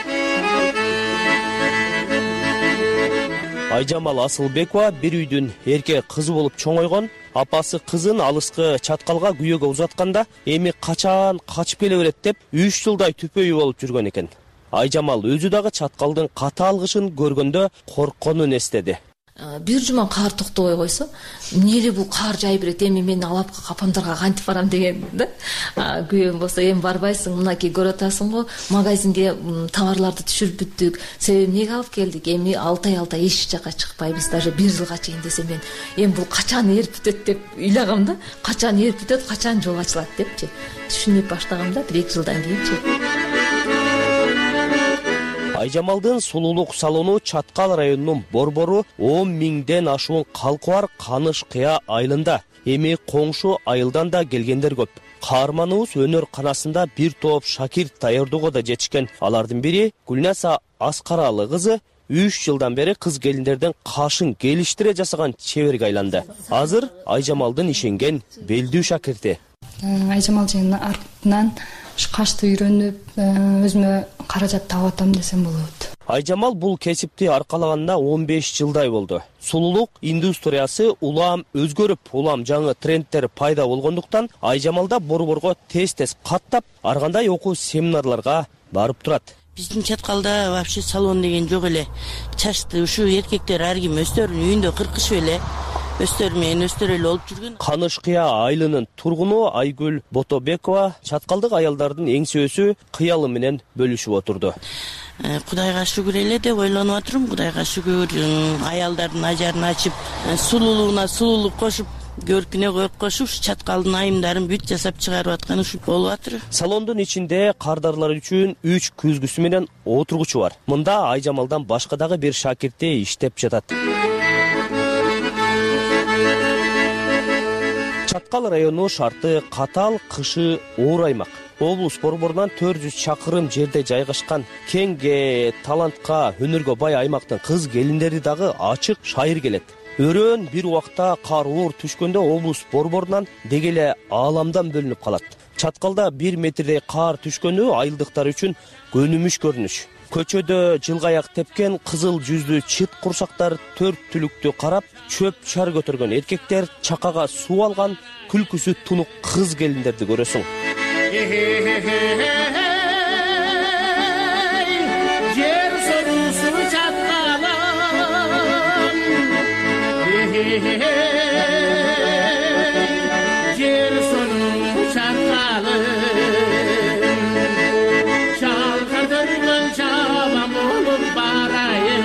Айжамал Асылбекова бир үйдүн эркек кызы болуп чоңойгон. Апасы кызын алыскы чаткалга күйөөгө узатканда, эми качан качып келе берет деп үч жылдай түпөйү болуп жүргөн экен. Айжамал өзү дагы чаткалдын катаалгышын көргөндө коркконун эстеди. Бир жума каар токтобой койсо, эмне эле бул каар жай берет, эми мен алап капамдарга кантип барам деген да. Күйөөм болсо, эми барбайсың, мынакей көрүп атасың го, магазинге товарларды түшүрүп бүттүк. Себеби эмнеге алып келдик? Эми алты ай алты ай эч жака чыкпайбыз, даже бир жылга чейин десем мен, эми бул качан эрип бүтөт деп ыйлагам да. Качан эрип бүтөт, качан жол ачылат депчи. Түшүнүп баштагам да, бир эки жылдан кийинчи. Айжамалдын сулуулук салону Чаткал районунун Борбору он миңден ашуун калкы бар Каныш Кыя айылында. Эми коңшу айылдан да келгендер көп. Каарманыбыз өнөр канасында бир топ шакирт даярдоого да жетишкен. Алардын бири Гүлнаса Аскаралы кызы үч жылдан бери кыз келиндерден кашын келиштире жасаган чеберге айланды. Азыр Айжамалдын ишенген белдүү шакирти. Айжамал жайын артынан кашты үйрөнүп, өзүмө каражат таап атам десем болот. Айжамал бул кесипти аркалаганына он беш жылдай болду. Сулуулук индустриясы улам өзгөрүп, улам жаңы трендтер пайда болгондуктан Айжамалда борборго тез-тез каттап, ар кандай окуу семинарларга барып турат. Биздин Чаткалда вообще салон деген жок эле. Чачты ушу эркектер ар ким өздөрүнүн үйүндө кыркышып эле, өстөр менен өстөр эле болуп жүргөн. Каныш Кыя айылынын тургуну Айгүл Ботобекова чаткалдык аялдардын эңсөөсү кыялы менен бөлүшүп отурду. Кудайга шүгүр эле деп ойлонуп отурум. Кудайга шүгүр, аялдардын ажарын ачып, сулуулугуна сулуулук кошуп, көркүнө коюп кошуп, Чаткалдын айымдарын бүт жасап чыгарып атканы ушул болуп атыр. Салондун ичинде кардарлар үчүн үч күзгүсү менен отургучу бар. Мында Айжамалдан башка дагы бир шакирти иштеп жатат. Чаткал району шарты катаал, кышы оор аймак. Облус борборунан төрт жүз чакырым жерде жайгашкан кеңге, талантка, өнөргө бай аймактын кыз келиндери дагы ачык шайыр келет. Өрөөн бир убакта кар оор түшкөндө облус борборунан дегеле ааламдан бөлүнүп калат. Чаткалда бир метрдей кар түшкөнү айылдыктар үчүн көнүмүш көрүнүш. Көчөдө жылгаяк тепкен кызыл жүздүү чыт курсактар төрт түлүктү карап, чөп чар көтөргөн эркектер, чакага суу алган күлкүсү тунук кыз келиндерди көрөсүң. Жер сорусу Чаткалым, жер сорусу Чаткалым, чалкадырган чабам болуп барайын.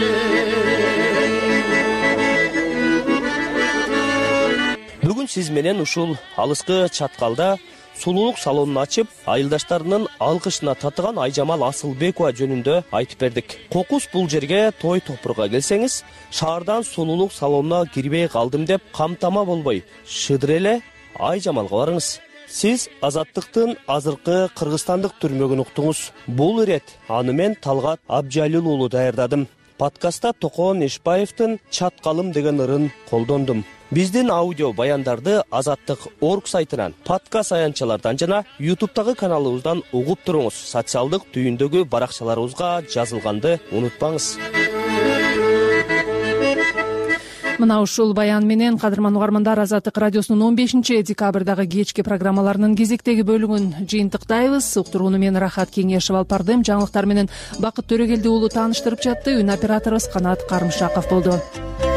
Бүгүн сиз менен ушул алыскы Чаткалда сулуулук салонун ачып, айылдаштарынын алкышына татыган Айжамал Асылбекова жөнүндө айтып бердик. Кокус бул жерге той топурга келсеңиз, шаардан сулуулук салонуна кирбей калдым деп камтама болбой, шыдыр эле Айжамалга барыңыз. Сиз Азаттыктын азыркы кыргызстандык түрмөгүн уктуңуз. Бул ирет аны мен Талгат Абжалил уулу даярдадым. Подкастта Токон Эшбаевдин Чаткалым деген ырын колдондум. Биздин аудио баяндарды Азаттык точка орг сайтынан, подкаст аянтчалардан жана ютубтагы каналыбыздан угуп туруңуз. Социалдык түйүндөгү баракчаларыбызга жазылганды унутпаңыз. Мына ушул баян менен кадырман угармандар, Азаттык радиосунун он бешинчи декабрдагы кечки программаларынын кезектеги бөлүгүн жыйынтыктайбыз. Уктурууну мен Рахат Кеңешев алып бардым. Жаңылыктар менен Бакыт Төрөгелди уулу тааныштырып жатты. Үн операторубуз Канат Карымшаков болду.